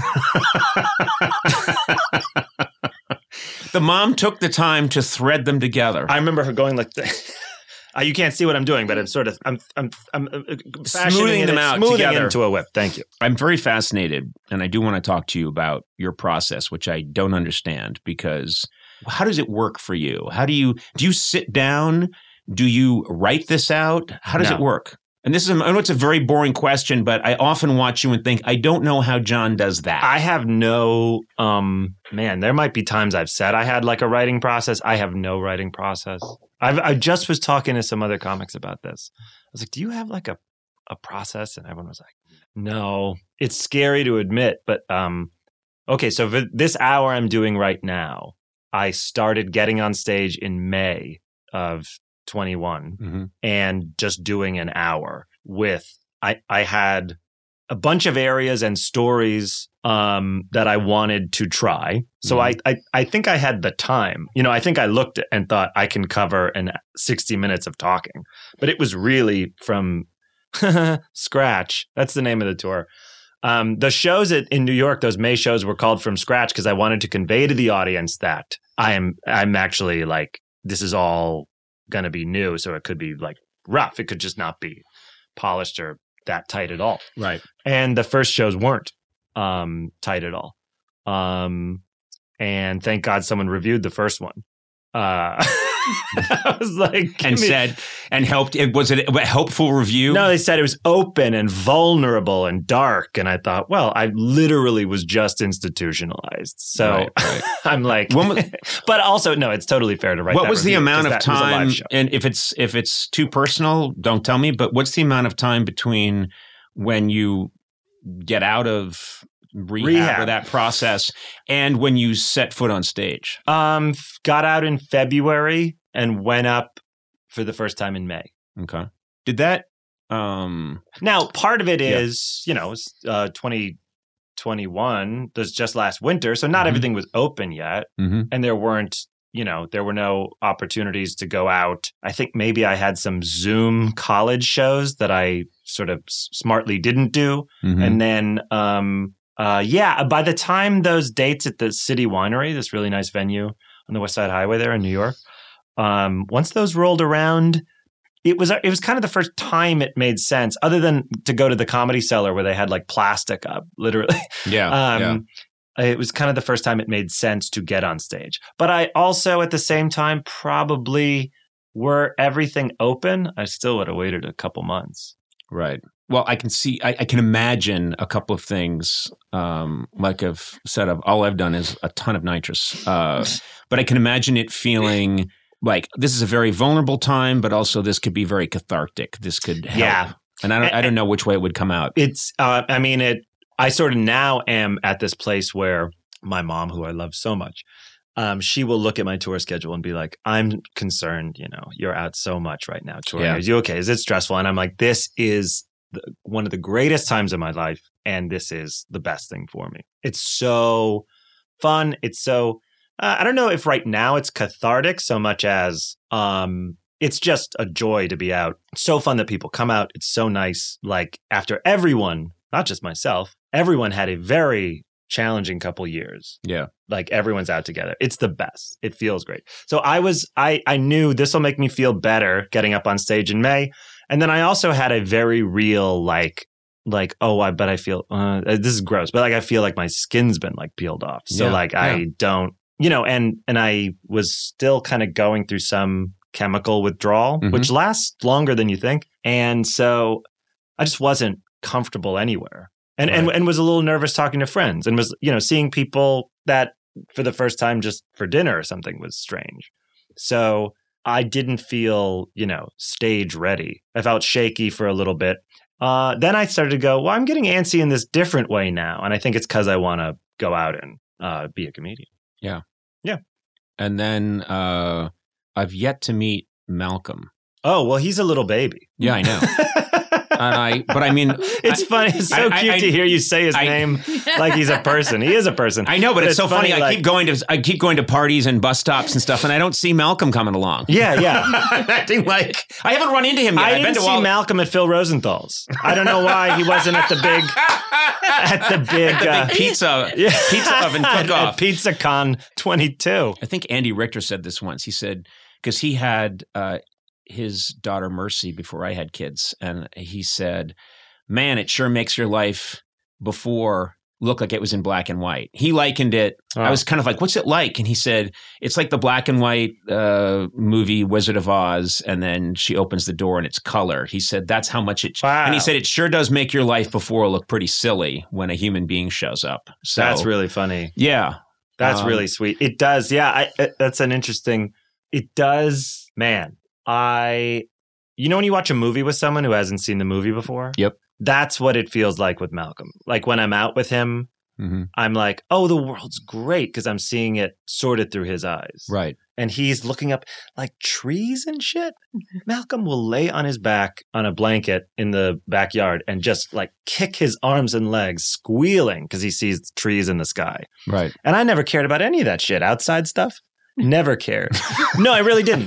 The mom took the time to thread them together. I remember her going like this. You can't see what I'm doing, but I'm smoothing them out together into a whip. Thank you. I'm very fascinated, and I do want to talk to you about your process, which I don't understand, because how does it work for you? Do you sit down? Do you write this out? How does it work? And I know it's a very boring question, but I often watch you and think, I don't know how John does that. I have no, there might be times I've said I had like a writing process. I have no writing process. I just was talking to some other comics about this. I was like, do you have like a process? And everyone was like, no. It's scary to admit, but okay, so for this hour I'm doing right now, I started getting on stage in May of 21 and just doing an hour with I had a bunch of areas and stories that I wanted to try. So I think I had the time. You know, I think I looked and thought I can cover 60 minutes of talking. But it was really from scratch. That's the name of the tour. The shows in New York, those May shows were called From Scratch because I wanted to convey to the audience that I'm actually like, this is all going to be new, so it could be like rough. It could just not be polished or that tight at all. Right. And the first shows weren't tight at all. And thank God someone reviewed the first one. I was like, and said, and helped. Was it a helpful review? No, they said it was open and vulnerable and dark. And I thought, well, I literally was just institutionalized. So right. I'm like, but also, no, it's totally fair to write. What was the amount of time? And if it's too personal, don't tell me. But what's the amount of time between when you get out of rehab or that process and when you set foot on stage? Got out in February and went up for the first time in May. Okay. Did that now part of it is 2021, there's just last winter, so not everything was open yet, and there were no opportunities to go out. I think maybe I had some Zoom college shows that I sort of smartly didn't do, and then by the time those dates at the City Winery, this really nice venue on the West Side Highway there in New York, once those rolled around, it was kind of the first time it made sense, other than to go to the Comedy Cellar where they had like plastic up, literally. It was kind of the first time it made sense to get on stage. But I also, at the same time, probably were everything open, I still would have waited a couple months. Right. Well, I can imagine a couple of things. Like I've said, all I've done is a ton of nitrous. But I can imagine it feeling like this is a very vulnerable time, but also this could be very cathartic. This could help. Yeah. And I don't know which way it would come out. I sort of now am at this place where my mom, who I love so much, she will look at my tour schedule and be like, I'm concerned, you're out so much right now touring. Yeah. Are you okay? Is it stressful? And I'm like, this is one of the greatest times of my life, and this is the best thing for me. It's so fun. It's so, I don't know if right now it's cathartic so much as it's just a joy to be out. It's so fun that people come out. It's so nice. Like after everyone, not just myself, everyone had a very challenging couple years. Yeah. Like everyone's out together. It's the best. It feels great. So I knew this will make me feel better getting up on stage in May. And then I also had a very real but I feel, this is gross, but like I feel like my skin's been like peeled off. So I don't, and I was still kind of going through some chemical withdrawal, which lasts longer than you think. And so I just wasn't comfortable anywhere. And was a little nervous talking to friends and was, seeing people that for the first time just for dinner or something was strange. So I didn't feel, stage ready. I felt shaky for a little bit. Then I started to go, well, I'm getting antsy in this different way now. And I think it's because I want to go out and be a comedian. Yeah. Yeah. And then I've yet to meet Malcolm. Oh, well, he's a little baby. Yeah, I know. It's funny. It's so cute to hear you say his name like he's a person. He is a person. I know, but it's so funny. I keep going to parties and bus stops and stuff, and I don't see Malcolm coming along. Yeah. I'm acting like I haven't run into him yet. I didn't see Malcolm at Phil Rosenthal's. I don't know why he wasn't at the big pizza oven cook-off. PizzaCon 22. I think Andy Richter said this once. He said because he had his daughter Mercy before I had kids, and he said, man, it sure makes your life before look like it was in black and white. He likened it. I was kind of like, what's it like? And he said, it's like the black and white movie Wizard of Oz, and then she opens the door and it's color. He said, that's how much it... Wow. And he said, it sure does make your life before look pretty silly when a human being shows up. So that's really funny. Yeah. That's really sweet. It does. Yeah. That's an interesting... It does, man. when you watch a movie with someone who hasn't seen the movie before? Yep. That's what it feels like with Malcolm. Like when I'm out with him, I'm like, oh, the world's great because I'm seeing it sorted through his eyes. Right. And he's looking up like trees and shit. Malcolm will lay on his back on a blanket in the backyard and just like kick his arms and legs squealing because he sees trees in the sky. Right. And I never cared about any of that shit. Outside stuff. Never cared. No, I really didn't.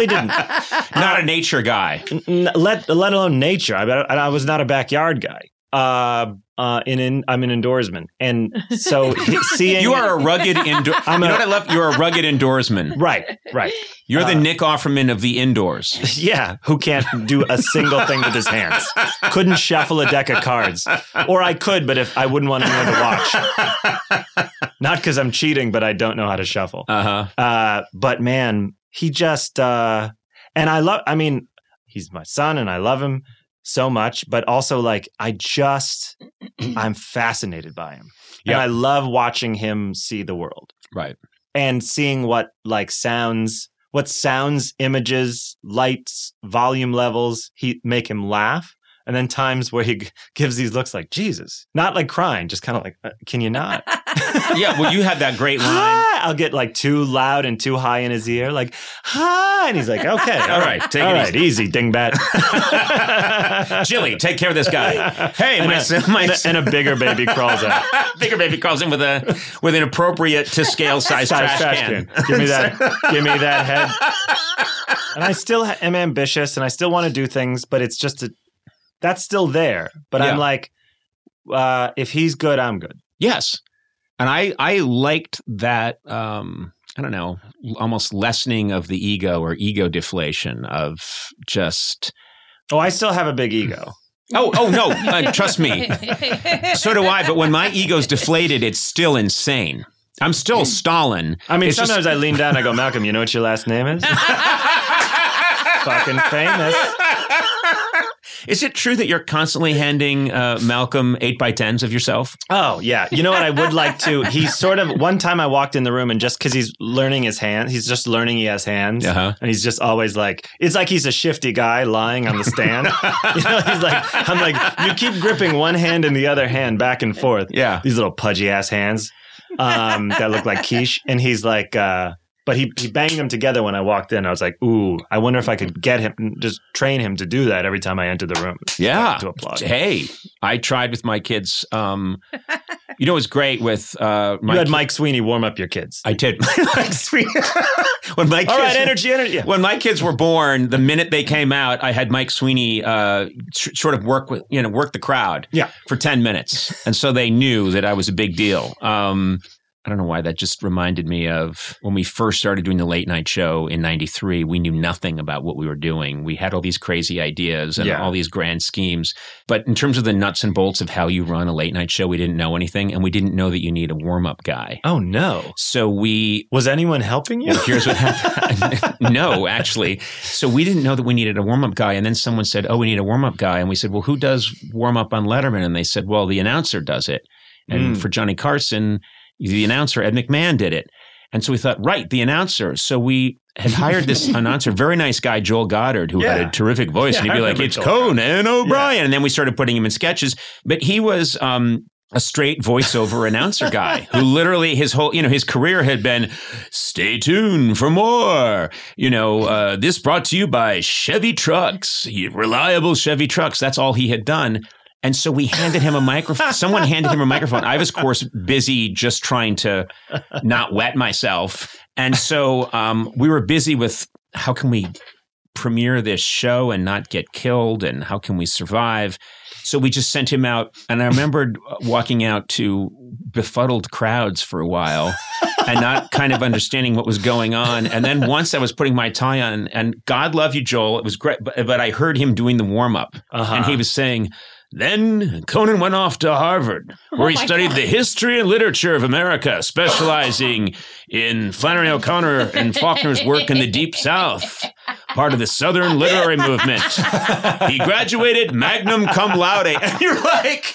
Not a nature guy. Let alone nature. I was not a backyard guy. I'm an indoorsman, and so seeing you are a rugged indoor. You know what I love? You're a rugged indoorsman. Right. You're the Nick Offerman of the indoors. Yeah, who can't do a single thing with his hands. Couldn't shuffle a deck of cards, or I could, but if I wouldn't want anyone to watch. Not because I'm cheating, but I don't know how to shuffle. But man, he just and I mean, he's my son, and I love him so much, but also like I'm fascinated by him. Yep. And I love watching him see the world. Right. And seeing what sounds, images, lights, volume levels make him laugh. And then times where he gives these looks like, Jesus. Not like crying, just kind of like, can you not? Yeah, well, you had that great line. I'll get like too loud and too high in his ear, like, hi. And he's like, okay. All right, take it easy, dingbat. Jilly, take care of this guy. Hey, and a bigger baby crawls out. Bigger baby crawls in with an appropriate to scale size trash can. Give me that head. And I still am ambitious, and I still want to do things, but it's just that's still there. But I'm like, if he's good, I'm good. Yes. And I liked that, I don't know, almost lessening of the ego or ego deflation of just... Oh, I still have a big ego. Oh no, trust me. So do I. But when my ego's deflated, it's still insane. I'm still Stalin. I mean, sometimes I lean down and I go, Malcolm, you know what your last name is? Fucking famous. Is it true that you're constantly handing Malcolm 8x10s of yourself? Oh, yeah. You know what I would like to? He's sort of, one time I walked in the room and just because he's learning his hands, he's just learning he has hands. And he's just always like, it's like he's a shifty guy lying on the stand. You know, I'm like, you keep gripping one hand and the other hand back and forth. Yeah. These little pudgy ass hands that look like quiche. And he's like, but he banged them together when I walked in. I was like, ooh, I wonder if I could get him, just train him to do that every time I enter the room. Yeah. To applaud. Hey, I tried with my kids. You know, it was great with you had Mike Sweeney warm up your kids. I did. Mike Sweeney. All right, energy. Yeah. When my kids were born, the minute they came out, I had Mike Sweeney sort of work the crowd for 10 minutes. And so they knew that I was a big deal. I don't know why that just reminded me of when we first started doing the late night show in 93, we knew nothing about what we were doing. We had all these crazy ideas and all these grand schemes. But in terms of the nuts and bolts of how you run a late night show, we didn't know anything. And we didn't know that you need a warm-up guy. Oh, no. So Was anyone helping you? Well, here's what happened. No, actually. So we didn't know that we needed a warm-up guy. And then someone said, oh, we need a warm-up guy. And we said, well, who does warm-up on Letterman? And they said, well, the announcer does it. And for Johnny Carson, the announcer, Ed McMahon, did it. And so we thought, right, the announcer. So we had hired this announcer, very nice guy, Joel Goddard, who had a terrific voice. And he'd be like, it's Conan O'Brien. Yeah. And then we started putting him in sketches. But he was a straight voiceover announcer guy who literally his whole, his career had been, stay tuned for more. This brought to you by Chevy Trucks, reliable Chevy Trucks. That's all he had done. And so we handed him a microphone. Someone handed him a microphone. I was, of course, busy just trying to not wet myself. And so we were busy with how can we premiere this show and not get killed, and how can we survive? So we just sent him out. And I remembered walking out to befuddled crowds for a while and not kind of understanding what was going on. And then once I was putting my tie on, and God love you, Joel, it was great. But I heard him doing the warm-up. And he was saying, then Conan went off to Harvard, where he studied the history and literature of America, specializing in Flannery O'Connor and Faulkner's work in the Deep South, part of the Southern literary movement. He graduated magna cum laude. And you're like,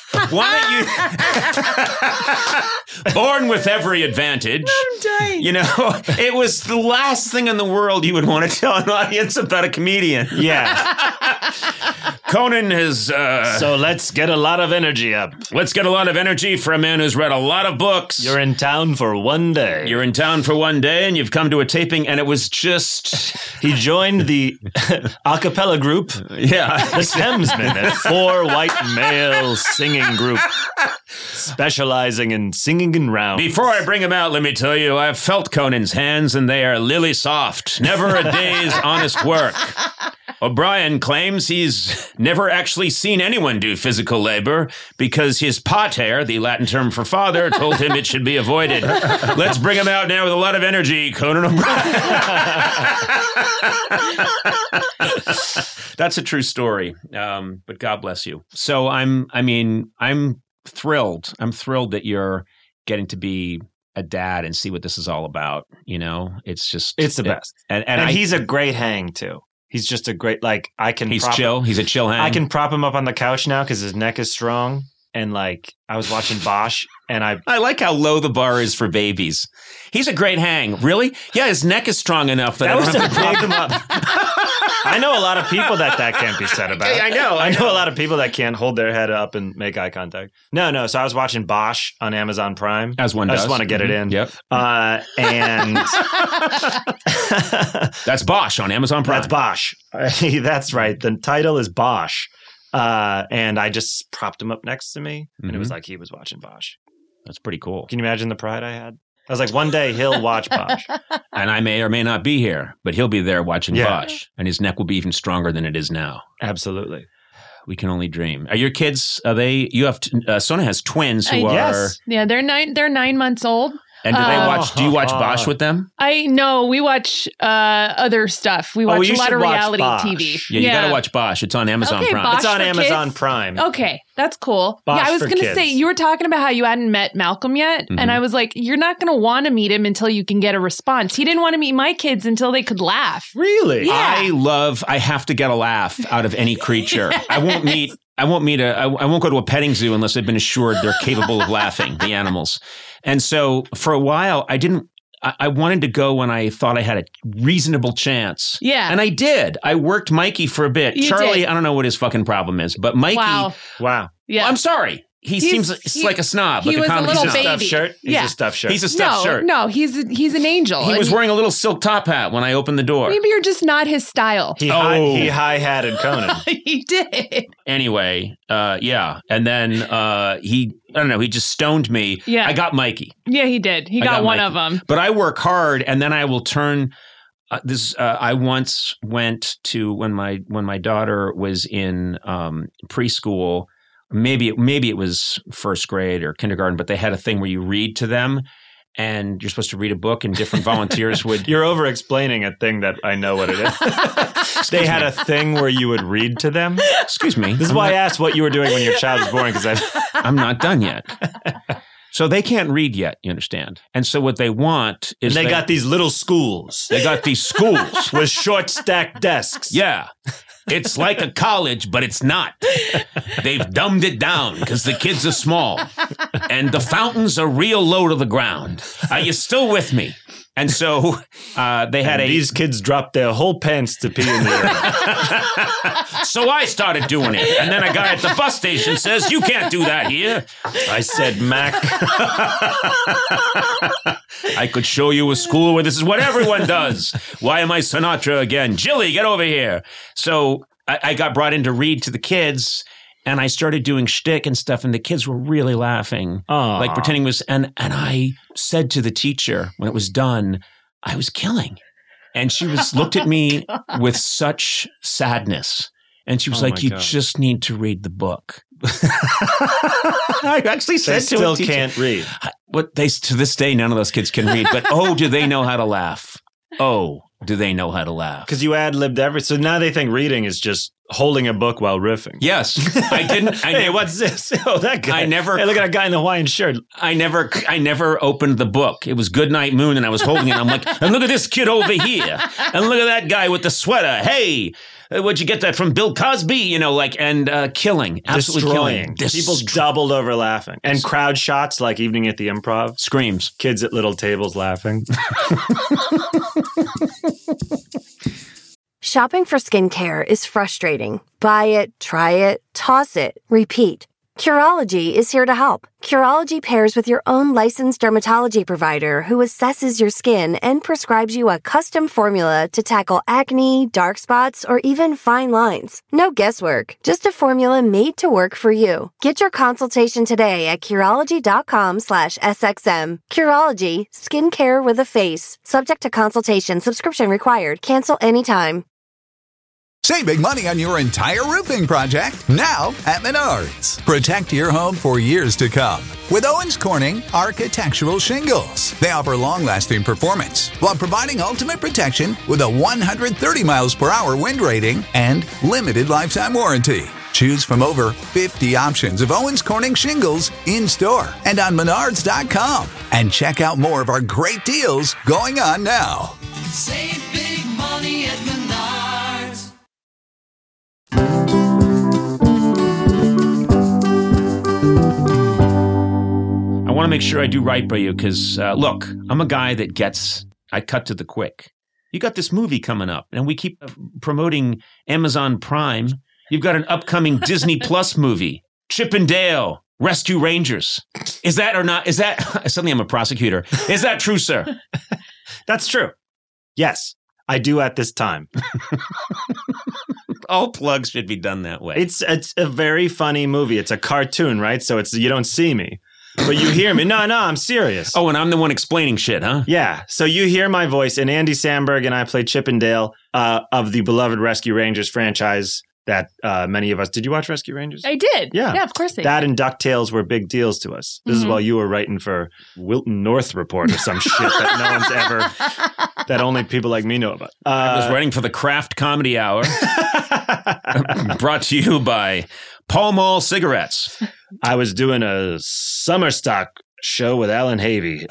why don't you... Born with every advantage. I'm dying. It was the last thing in the world you would want to tell an audience about a comedian. Yeah. Conan has... So let's get a lot of energy up. Let's get a lot of energy for a man who's read a lot of books. You're in town for one day. You're in town for one day, and you've come to a taping, and it was just... He joined the a cappella group. Yeah. The Thamesmen, a 4 white male singing group specializing in singing in rounds. Before I bring him out, let me tell you, I've felt Conan's hands, and they are lily soft. Never a day's honest work. O'Brien claims he's never actually seen anyone do physical labor because his pater, the Latin term for father, told him it should be avoided. Let's bring him out now with a lot of energy, Conan O'Brien. That's a true story, but God bless you. So I'm thrilled. I'm thrilled that you're getting to be a dad and see what this is all about. You know, it's the best. And he's a great hang too. He's just a great, he's chill. He's a chill hang. I can prop him up on the couch now because his neck is strong. And I was watching Bosch and I like how low the bar is for babies. He's a great hang. Really? Yeah, his neck is strong enough that I don't have to prop him up. I know a lot of people that can't be said about. I know a lot of people that can't hold their head up and make eye contact. No. So I was watching Bosch on Amazon Prime. As one does. I just want to get it in. Yep. And that's Bosch on Amazon Prime. That's Bosch. That's right. The title is Bosch. And I just propped him up next to me, and it was like he was watching Bosch. That's pretty cool. Can you imagine the pride I had? I was like, one day he'll watch Bosch. And I may or may not be here, but he'll be there watching Bosch, and his neck will be even stronger than it is now. Absolutely. We can only dream. Are your kids, Sona has twins who are... Yes. Yeah, they're 9 months old. And do you watch Bosch with them? No, we watch other stuff. We watch a lot of reality TV. Yeah, you got to watch Bosch. It's on Amazon Prime. Bosch it's on Amazon kids? Prime. Okay, that's cool. Bosch I was going to say, you were talking about how you hadn't met Malcolm yet. And I was like, you're not going to want to meet him until you can get a response. He didn't want to meet my kids until they could laugh. Really? Yeah. I have to get a laugh out of any creature. I won't go to a petting zoo unless I've been assured they're capable of laughing, the animals. And so for a while, I wanted to go when I thought I had a reasonable chance. Yeah. And I did. I worked Mikey for a bit. Charlie, did. I don't know what his fucking problem is, but Mikey. Wow. Yeah. I'm sorry. He seems like a snob. He was a little baby. Stuffed shirt? He's a stuffed shirt. He's a stuffed shirt. No, he's an angel. He was wearing a little silk top hat when I opened the door. Maybe you're just not his style. He high-hatted Conan. He did. Anyway, yeah. And then he just stoned me. Yeah. I got Mikey. Yeah, he did. He got one Mikey. of them. But I work hard, and then I will turn... I once went to when my daughter was in preschool. Maybe it was first grade or kindergarten, but they had a thing where you read to them, and you're supposed to read a book, and different volunteers would. You're over-explaining a thing that I know what it is. They had a thing where you would read to them. Excuse me. This is why I asked what you were doing when your child was born, because I'm not done yet. So they can't read yet, you understand? And so what they want is they got these little schools. They got these schools with short stacked desks. Yeah. It's like a college, but it's not. They've dumbed it down because the kids are small. And the fountains are real low to the ground. Are you still with me? And so they had these kids dropped their whole pants to pee in the air. So I started doing it. And then a guy at the bus station says, "You can't do that here." I said, "Mac, I could show you a school where this is what everyone does. Why am I Sinatra again? Jilly, get over here." So I got brought in to read to the kids. And I started doing shtick and stuff, and the kids were really laughing, like pretending it was. And I said to the teacher when it was done, I was killing, and she looked at me with such sadness, and she was like, "You just need to read the book." I actually said they to a teacher, still can't read. To this day, none of those kids can read. But do they know how to laugh? Oh, do they know how to laugh? Because you ad-libbed everything. So now they think reading is just holding a book while riffing. Yes. I didn't. Hey, what's this? Oh, that guy. Hey, look at that guy in the Hawaiian shirt. I never opened the book. It was Goodnight Moon, and I was holding it. I'm like, and look at this kid over here. And look at that guy with the sweater. Hey, where'd you get that from? Bill Cosby? And killing. Absolutely killing. People doubled over laughing. And crowd shots like Evening at the Improv. Screams. Kids at little tables laughing. Shopping for skincare is frustrating. Buy it, try it, toss it, repeat. Curology is here to help. Curology pairs with your own licensed dermatology provider who assesses your skin and prescribes you a custom formula to tackle acne, dark spots, or even fine lines. No guesswork, just a formula made to work for you. Get your consultation today at Curology.com/SXM. Curology, skincare with a face. Subject to consultation, subscription required. Cancel anytime. Save big money on your entire roofing project now at Menards. Protect your home for years to come with Owens Corning Architectural Shingles. They offer long-lasting performance while providing ultimate protection with a 130 miles per hour wind rating and limited lifetime warranty. Choose from over 50 options of Owens Corning shingles in-store and on Menards.com. And check out more of our great deals going on now. Save big money at Menards. I want to make sure I do right by you because, look, I'm a guy that I cut to the quick. You got this movie coming up, and we keep promoting Amazon Prime. You've got an upcoming Disney Plus movie, Chip and Dale, Rescue Rangers. Is that or not? Is that, suddenly I'm a prosecutor. Is that true, sir? That's true. Yes, I do at this time. All plugs should be done that way. It's a very funny movie. It's a cartoon, right? So you don't see me, but you hear me. No, I'm serious. Oh, and I'm the one explaining shit, huh? Yeah. So you hear my voice, and Andy Samberg and I played Chip and Dale of the beloved Rescue Rangers franchise that many of us. Did you watch Rescue Rangers? I did. Yeah, of course I did. That did. and DuckTales were big deals to us. This is while you were writing for Wilton North Report or some shit that no one's ever, that only people like me know about. I was writing for the Kraft Comedy Hour, brought to you by Pall Mall Cigarettes. I was doing a summer stock show with Alan Havey.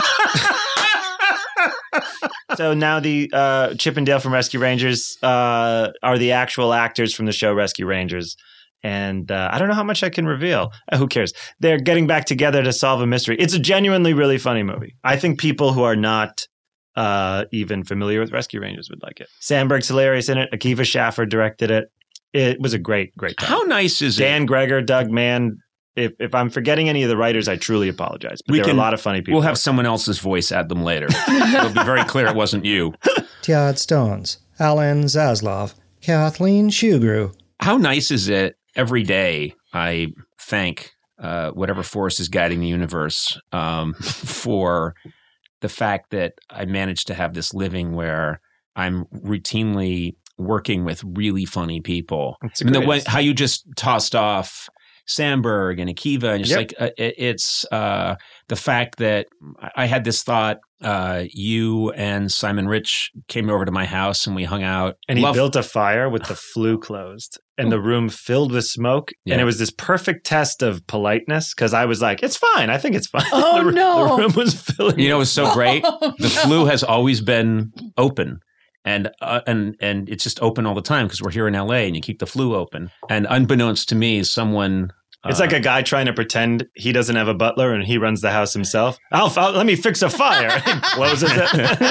So now the Chip and Dale from Rescue Rangers are the actual actors from the show Rescue Rangers. And I don't know how much I can reveal. Who cares? They're getting back together to solve a mystery. It's a genuinely really funny movie. I think people who are not even familiar with Rescue Rangers would like it. Sandberg's hilarious in it. Akiva Schaffer directed it. It was a great time. How nice is Dan it? Greger, Doug Mann. If I'm forgetting any of the writers, I truly apologize. But there are a lot of funny people. We'll have someone else's voice add them later. It'll be very clear it wasn't you. Tiad Stones, Alan Zaslav, Kathleen Shugru. How nice is it every day I thank whatever force is guiding the universe for the fact that I managed to have this living where I'm routinely working with really funny people. How you just tossed off Samberg and Akiva, and just it's the fact that I had this thought. You and Simon Rich came over to my house and we hung out. And he built a fire with the flue closed and the room filled with smoke. Yeah. And it was this perfect test of politeness because I was like, it's fine. I think it's fine. Oh, no. The room was filling. You know, it was so great. The flue has always been open. And it's just open all the time because we're here in LA and you keep the flue open. And unbeknownst to me, someone... It's like a guy trying to pretend he doesn't have a butler and he runs the house himself. Let me fix a fire. He closes it.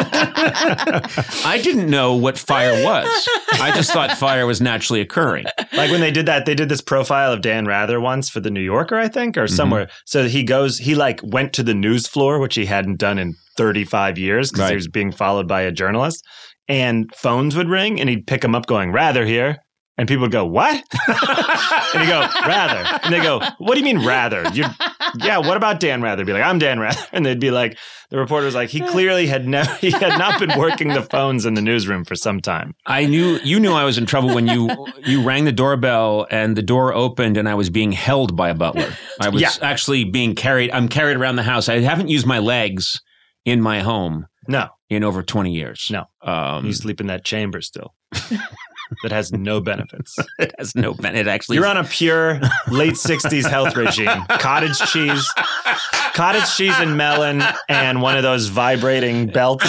I didn't know what fire was. I just thought fire was naturally occurring. Like when they did that, they did this profile of Dan Rather once for the New Yorker, I think, or somewhere. So he went to the news floor, which he hadn't done in 35 years because he was being followed by a journalist. And phones would ring and he'd pick them up going, Rather here. And people would go, what? And he'd go, Rather. And they go, what do you mean Rather? Yeah, what about Dan Rather? Be like, I'm Dan Rather. And they'd be like, the reporter was like, he clearly had not been working the phones in the newsroom for some time. You knew I was in trouble when you rang the doorbell and the door opened and I was being held by a butler. I was actually being carried. I'm carried around the house. I haven't used my legs in my home. No. In over 20 years. No. You sleep in that chamber still. That has no benefits. It has no benefit. Actually, you're on a pure late 60s health regime. Cottage cheese and melon, and one of those vibrating belts.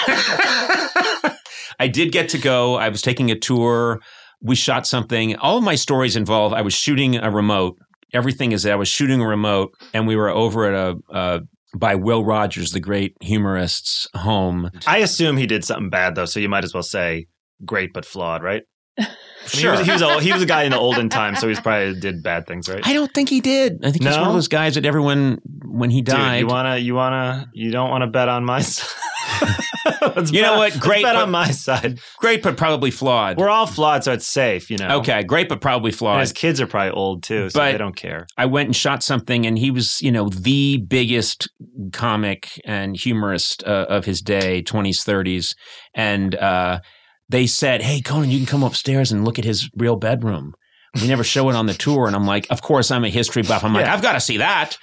I did get to go. I was taking a tour. We shot something. All of my stories involve I was shooting a remote. Everything is that I was shooting a remote, and we were over at by Will Rogers, the great humorist's home. I assume he did something bad, though, so you might as well say great but flawed, right? Sure. He was a guy in the olden times, so he probably did bad things, right? I don't think he did. I think he's one of those guys that everyone, when he died... Dude, you don't want to bet on my side. You know what? Great, bet on my side. Great, but probably flawed. We're all flawed, so it's safe, you know. Okay, great, but probably flawed. And his kids are probably old, too, so they don't care. I went and shot something, and he was, the biggest comic and humorist of his day, 20s, 30s. And they said, "Hey, Conan, you can come upstairs and look at his real bedroom." We never show it on the tour. And I'm like, of course, I'm a history buff. I'm like, I've got to see that.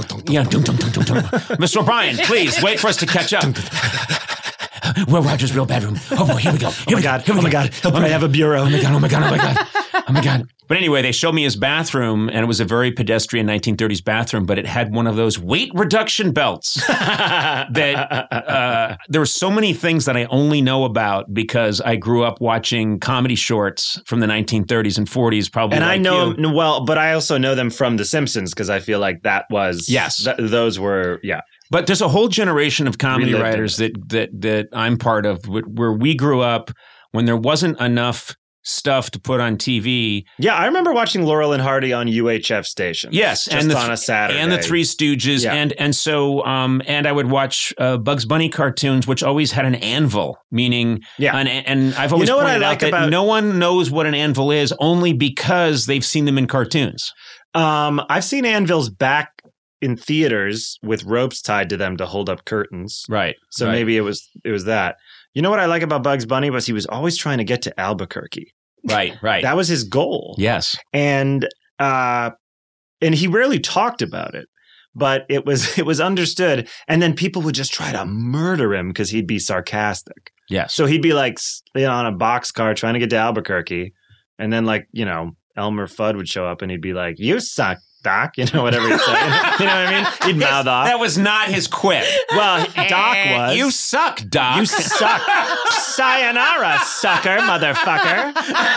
Mr. O'Brien, please wait for us to catch up. Well, Roger's real bedroom. Oh, boy, here we go. Oh, my God. He'll probably have a bureau. Oh, my God. But anyway, they showed me his bathroom, and it was a very pedestrian 1930s bathroom, but it had one of those weight reduction belts that there were so many things that I only know about because I grew up watching comedy shorts from the 1930s and 40s, probably. And like I know you. them well, but I also know them from The Simpsons because I feel like that was those were But there's a whole generation of comedy writers that I'm part of where we grew up when there wasn't enough stuff to put on TV. Yeah, I remember watching Laurel and Hardy on UHF station. Yes, just on a Saturday, and the Three Stooges, and so I would watch Bugs Bunny cartoons, which always had an anvil, meaning and I've always pointed out that no one knows what an anvil is, only because they've seen them in cartoons. I've seen anvils back in theaters with ropes tied to them to hold up curtains. Right. So maybe it was that. You know what I like about Bugs Bunny was he was always trying to get to Albuquerque. Right. That was his goal. Yes. And he rarely talked about it, but it was understood. And then people would just try to murder him because he'd be sarcastic. Yes. So he'd be like on a boxcar trying to get to Albuquerque, and then Elmer Fudd would show up and he'd be like, "You suck, Doc," whatever he'd say. You know what I mean? He'd mouth off. That was not his quip. Well, Doc was. "You suck, Doc. You suck. Sayonara, sucker, motherfucker."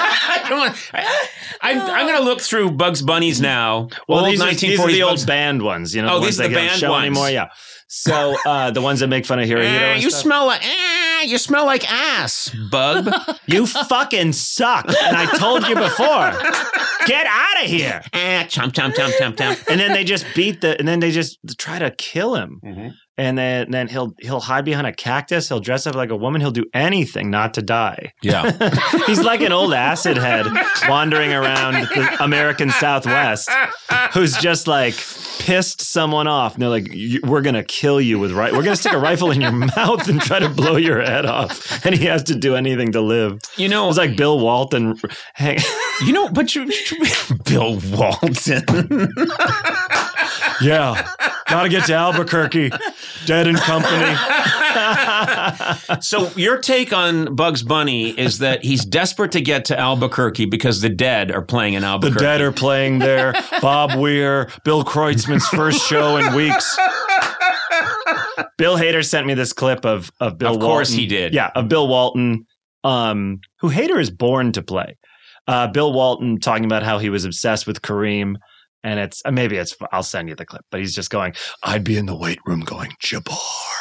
I'm going to look through Bugs Bunnies now. Well, these are the old band ones. The these are the band ones. Anymore. Yeah. So the ones that make fun of Hirohito. You smell like ass, Bub. You fucking suck. And I told you before. Get out of here. Chomp, chomp, chomp, chomp, chomp. And then they just they just try to kill him. Mm-hmm. And then he'll hide behind a cactus. He'll dress up like a woman. He'll do anything not to die. Yeah. He's like an old acid head wandering around the American Southwest who's just like pissed someone off. And they're like, "We're going to kill you with we're going to stick a rifle in your mouth and try to blow your head off." And he has to do anything to live. It was like Bill Walton. Bill Walton. Yeah. Gotta get to Albuquerque. Dead and Company. So your take on Bugs Bunny is that he's desperate to get to Albuquerque because the Dead are playing in Albuquerque. The Dead are playing there. Bob Weir, Bill Kreutzmann's first show in weeks. Bill Hader sent me this clip of Bill Walton. Of course he did. Yeah, of Bill Walton, who Hader is born to play. Bill Walton talking about how he was obsessed with Kareem. And I'll send you the clip, but he's just going, "I'd be in the weight room going, Jabbar.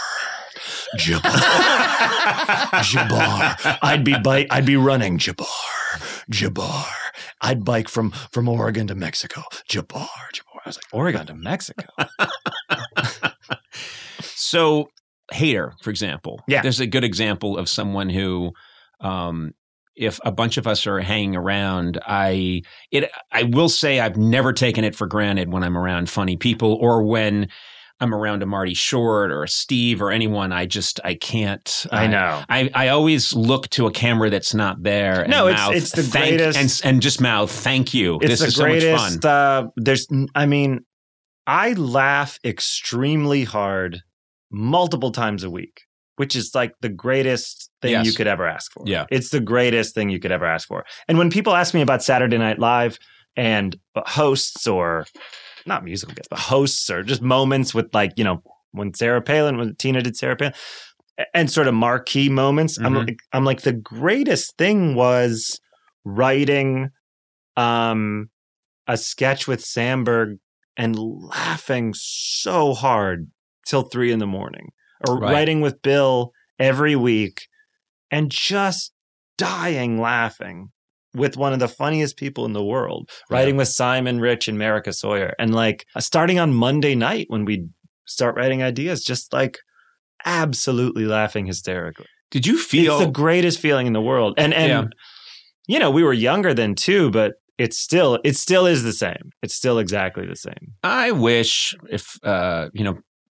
I'd be running, Jabbar. I'd bike from Oregon to Mexico, Jabbar. I was like, Oregon to Mexico. So Hader, for example, yeah, there's a good example of someone who, if a bunch of us are hanging around, I will say I've never taken it for granted when I'm around funny people or when I'm around a Marty Short or a Steve or anyone. I can't. I know. I always look to a camera that's not there. And no, mouth, it's the greatest. And just mouth, "Thank you. This is so much fun." I laugh extremely hard multiple times a week, which is like the greatest thing you could ever ask for. Yeah. It's the greatest thing you could ever ask for. And when people ask me about Saturday Night Live and hosts, or not musical guests, but hosts, or just moments with when Tina did Sarah Palin, and sort of marquee moments, mm-hmm. I'm like, the greatest thing was writing a sketch with Samberg and laughing so hard till 3 a.m. or writing with Bill every week and just dying laughing with one of the funniest people in the world, writing with Simon Rich and Marika Sawyer, and starting on Monday night when we start writing ideas, just absolutely laughing hysterically. Did you feel it's the greatest feeling in the world? And we were younger then too, but it still is the same. It's still exactly the same. I wish if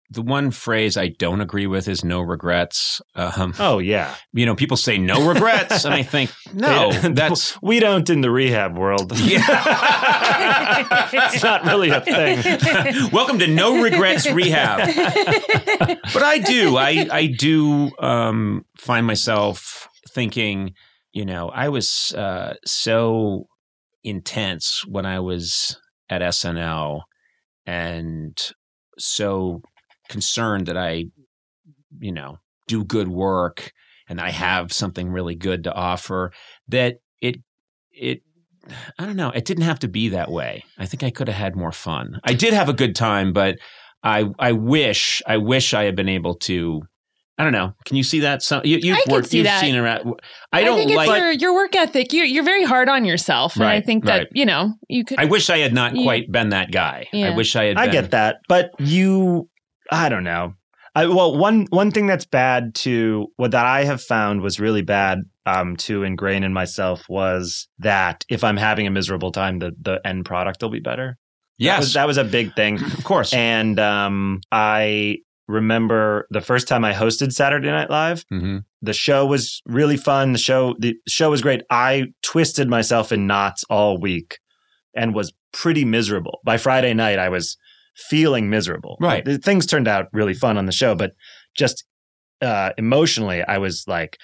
The one phrase I don't agree with is no regrets. Oh, yeah. You know, people say no regrets. And I think, no, that's... We don't in the rehab world. Yeah. It's not really a thing. Welcome to No Regrets Rehab. But I do find myself thinking, you know, I was so intense when I was at SNL and so concerned that I, you know, do good work and I have something really good to offer, that it I don't know, it didn't have to be that way. I think I could have had more fun. I did have a good time, but I wish I had been able to. I don't know. Can you see that? You've seen around. I think it's your work ethic. You're very hard on yourself, and right, I think that you know you could. I wish I had not quite been that guy. Yeah. I wish I had. I get that, but I don't know. One thing that's bad too, that I have found was really bad to ingrain in myself was that if I'm having a miserable time, the end product will be better. Yes, that was a big thing, of course. And I remember the first time I hosted Saturday Night Live. Mm-hmm. The show was really fun. The show was great. I twisted myself in knots all week and was pretty miserable. By Friday night, I was feeling miserable. Right. Things turned out really fun on the show, but just emotionally, I was like,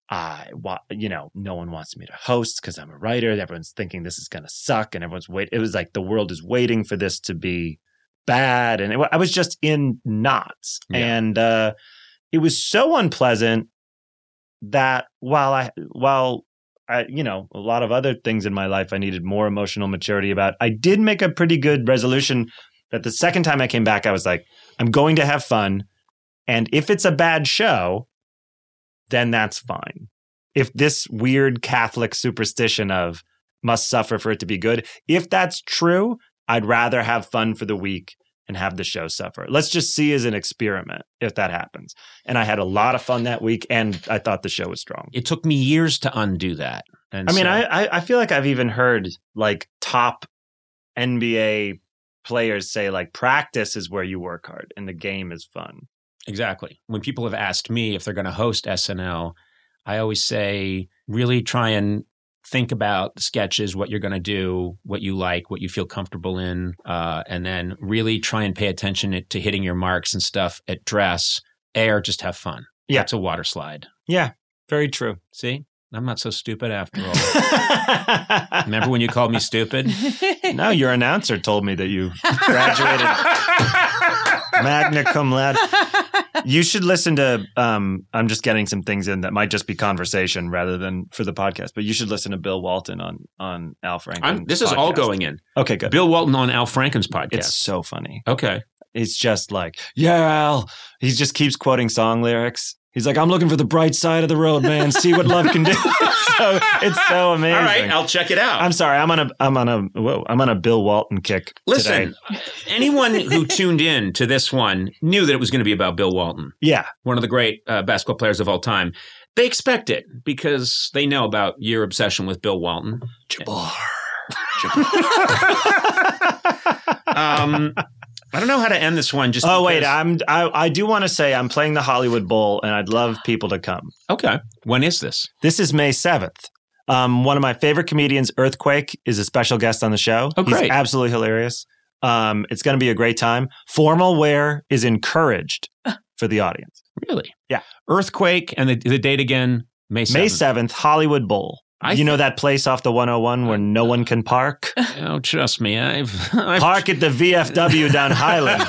no one wants me to host because I'm a writer. Everyone's thinking this is going to suck, and everyone's waiting. It was like the world is waiting for this to be bad, and I was just in knots, and it was so unpleasant that while I, you know, a lot of other things in my life I needed more emotional maturity about, I did make a pretty good resolution that the second time I came back, I was like, I'm going to have fun, and if it's a bad show, then that's fine. If this weird Catholic superstition of must suffer for it to be good, if that's true, I'd rather have fun for the week and have the show suffer. Let's just see as an experiment if that happens. And I had a lot of fun that week, and I thought the show was strong. It took me years to undo that. And I mean, I feel like I've even heard like top NBA players say like practice is where you work hard and the game is fun. Exactly. When people have asked me if they're going to host SNL, I always say really try and think about the sketches, what you're going to do, what you like, what you feel comfortable in, and then really try and pay attention to hitting your marks and stuff at dress, air, just have fun. Yeah. That's a water slide. Yeah, very true. See? I'm not so stupid after all. Remember when you called me stupid? No, your announcer told me that you graduated magna cum laude. You should listen to, I'm just getting some things in that might just be conversation rather than for the podcast, but you should listen to Bill Walton on Al Franken's This is podcast. all going in. Okay, good. Bill Walton on Al Franken's podcast. It's so funny. Okay. It's just like, yeah, Al. He just keeps quoting song lyrics. He's like, I'm looking for the bright side of the road, man. See what love can do. It's so amazing. All right, I'll check it out. I'm sorry. I'm on a Bill Walton kick. Listen, today. Anyone who tuned in to this one knew that it was going to be about Bill Walton. Yeah, one of the great basketball players of all time. They expect it because they know about your obsession with Bill Walton. Jabbar. I don't know how to end this one. Just wait, I do want to say I'm playing the Hollywood Bowl, and I'd love people to come. Okay, when is this? This is May 7th. One of my favorite comedians, Earthquake, is a special guest on the show. Oh, great! He's absolutely hilarious. It's going to be a great time. Formal wear is encouraged for the audience. Really? Yeah. Earthquake and the date again, May 7th. May 7th, Hollywood Bowl. You know that place off the 101 where no one can park? Oh, trust me. I've Park at the VFW down Highland.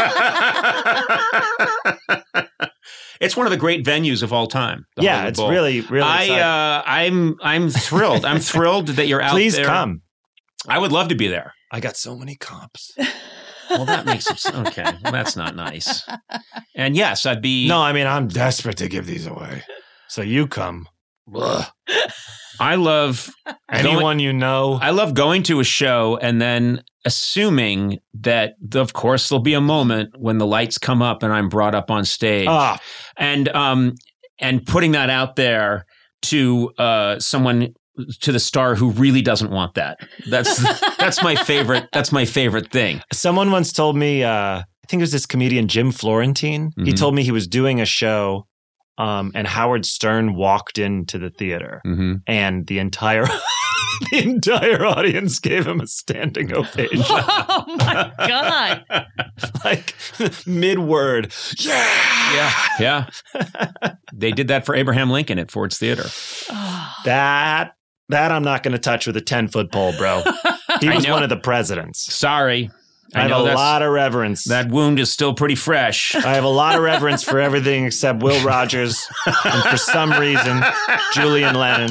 It's one of the great venues of all time. Yeah, Hollywood it's Bowl. really exciting. I'm thrilled. I'm thrilled that you're out there. Please come. I would love to be there. I got so many comps. Well, that makes it okay. Well, that's not nice. And yes, I'd be. No, I mean I'm desperate to give these away. So you come. Ugh. I love anyone you know. I love going to a show and then assuming that, of course, there'll be a moment when the lights come up and I'm brought up on stage, and putting that out there to someone, to the star who really doesn't want that. That's my favorite. That's my favorite thing. Someone once told me, I think it was this comedian, Jim Florentine. He told me he was doing a show and Howard Stern walked into the theater and the entire audience gave him a standing ovation. Oh my God. Like mid-word. Yeah. They did that for Abraham Lincoln at Ford's Theater. That I'm not going to touch with a 10-foot pole, bro. He was one of the presidents. Sorry. I have a lot of reverence. That wound is still pretty fresh. I have a lot of reverence for everything except Will Rogers and for some reason, Julian Lennon.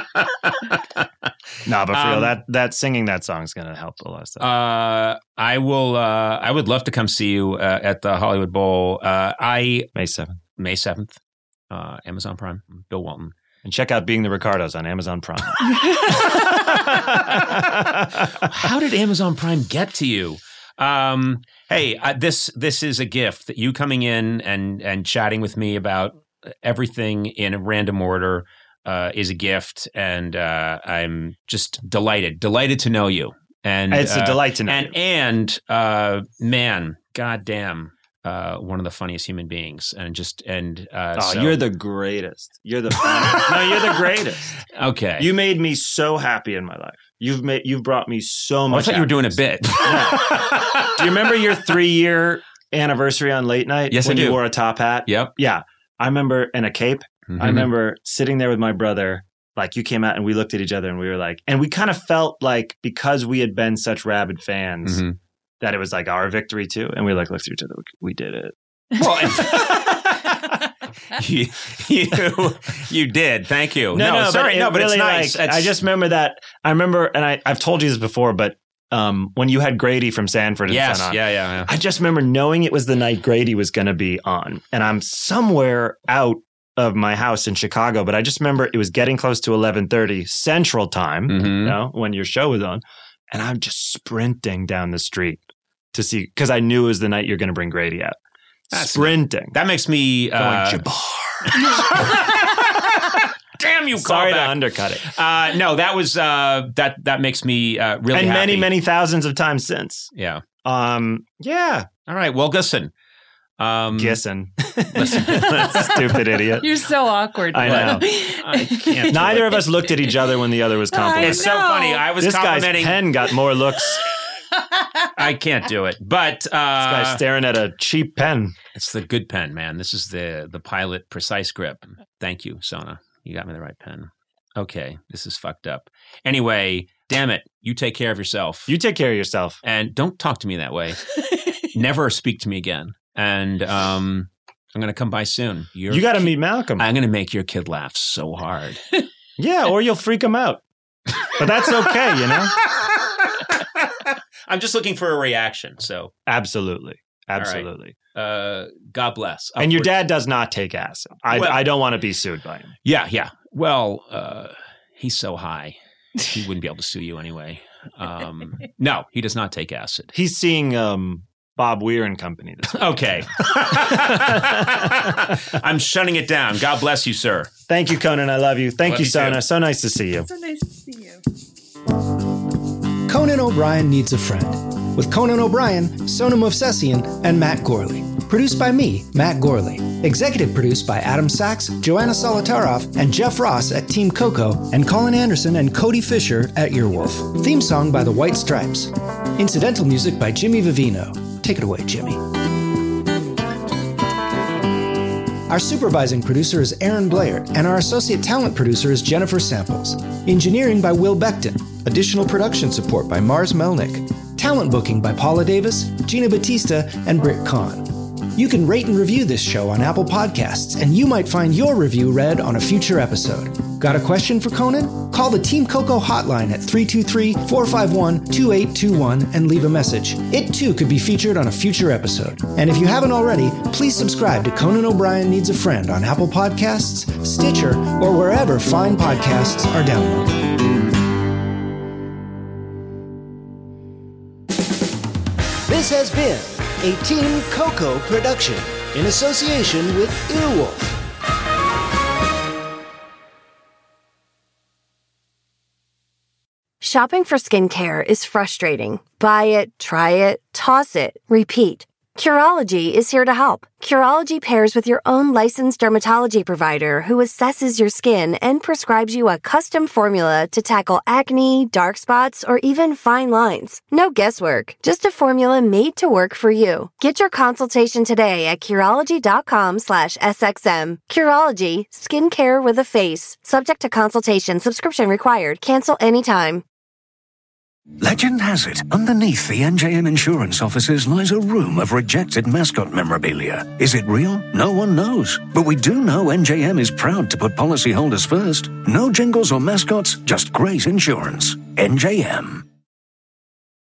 No, but for real, that singing that song is going to help a lot of stuff. I would love to come see you at the Hollywood Bowl. May 7th. May 7th. Amazon Prime. Bill Walton. And check out Being the Ricardos on Amazon Prime. How did Amazon Prime get to you? Hey, this is a gift that you coming in and chatting with me about everything in a random order is a gift, and I'm just delighted to know you. And it's a delight to know you. And man, goddamn. One of the funniest human beings, so, you're the greatest. You're the funniest. No, you're the greatest. Okay, you made me so happy in my life. You've brought me so much. I thought you were doing a bit. No. Do you remember your 3-year anniversary on Late Night? Yes, when I do. You wore a top hat. Yep. Yeah, I remember, and a cape. I remember sitting there with my brother. Like, you came out and we looked at each other and we were like, and we kind of felt like because we had been such rabid fans. That it was like our victory too, and we like looked at each other. We did it. Well, you did. Thank you. No, sorry, but really, it's nice. Like, I just remember that. I remember, and I've told you this before, but when you had Grady from Sanford and Son on, yeah. I just remember knowing it was the night Grady was going to be on, and I'm somewhere out of my house in Chicago, but I just remember it was getting close to 11:30 Central Time, you know, when your show was on, and I'm just sprinting down the street to see, because I knew it was the night you're going to bring Grady out. Sprinting. That makes me going, Jabbar. Damn you! Sorry to undercut it. No, that was that makes me really and happy. many thousands of times since. Yeah. Yeah. All right. Well, listen. Listen. Stupid idiot. You're so awkward. I know. I can't. Neither of us looked at each other when the other was complimenting. It's so funny. I was this complimenting. Guy's pen got more looks. I can't do it. But this guy's staring at a cheap pen. It's the good pen, man. This is the Pilot Precise Grip. Thank you, Sona. You got me the right pen. Okay, this is fucked up. Anyway, damn it. You take care of yourself. You take care of yourself. And don't talk to me that way. Never speak to me again. And I'm going to come by soon. You got to meet Malcolm. I'm going to make your kid laugh so hard. Yeah, or you'll freak him out. But that's okay, you know? I'm just looking for a reaction. So absolutely. Right. God bless. And your dad does not take acid. I don't want to be sued by him. Yeah. Well, he's so high, he wouldn't be able to sue you anyway. No, he does not take acid. He's seeing Bob Weir and Company this week. Okay. I'm shutting it down. God bless you, sir. Thank you, Conan. I love you. Thank you, Sona. Too. So nice to see you. So nice to see you. Conan O'Brien Needs a Friend, with Conan O'Brien, Sona Movsesian, and Matt Gorley. Produced by me, Matt Gorley. Executive produced by Adam Sachs, Joanna Solotaroff, and Jeff Ross at Team Coco, and Colin Anderson and Cody Fisher at Earwolf. Theme song by The White Stripes. Incidental music by Jimmy Vivino. Take it away, Jimmy. Our supervising producer is Aaron Blair, and our associate talent producer is Jennifer Samples. Engineering by Will Beckton. Additional production support by Mars Melnick. Talent booking by Paula Davis, Gina Batista, and Britt Kahn. You can rate and review this show on Apple Podcasts, and you might find your review read on a future episode. Got a question for Conan? Call the Team Coco hotline at 323-451-2821 and leave a message. It too could be featured on a future episode. And if you haven't already, please subscribe to Conan O'Brien Needs a Friend on Apple Podcasts, Stitcher, or wherever fine podcasts are downloaded. This has been a Team Coco production in association with Earwolf. Shopping for skincare is frustrating. Buy it, try it, toss it, repeat. Curology is here to help. Curology pairs with your own licensed dermatology provider who assesses your skin and prescribes you a custom formula to tackle acne, dark spots, or even fine lines. No guesswork, just a formula made to work for you. Get your consultation today at Curology.com/SXM. Curology, skincare with a face. Subject to consultation, subscription required. Cancel anytime. Legend has it, underneath the NJM insurance offices lies a room of rejected mascot memorabilia. Is it real? No one knows. But we do know NJM is proud to put policyholders first. No jingles or mascots, just great insurance. NJM.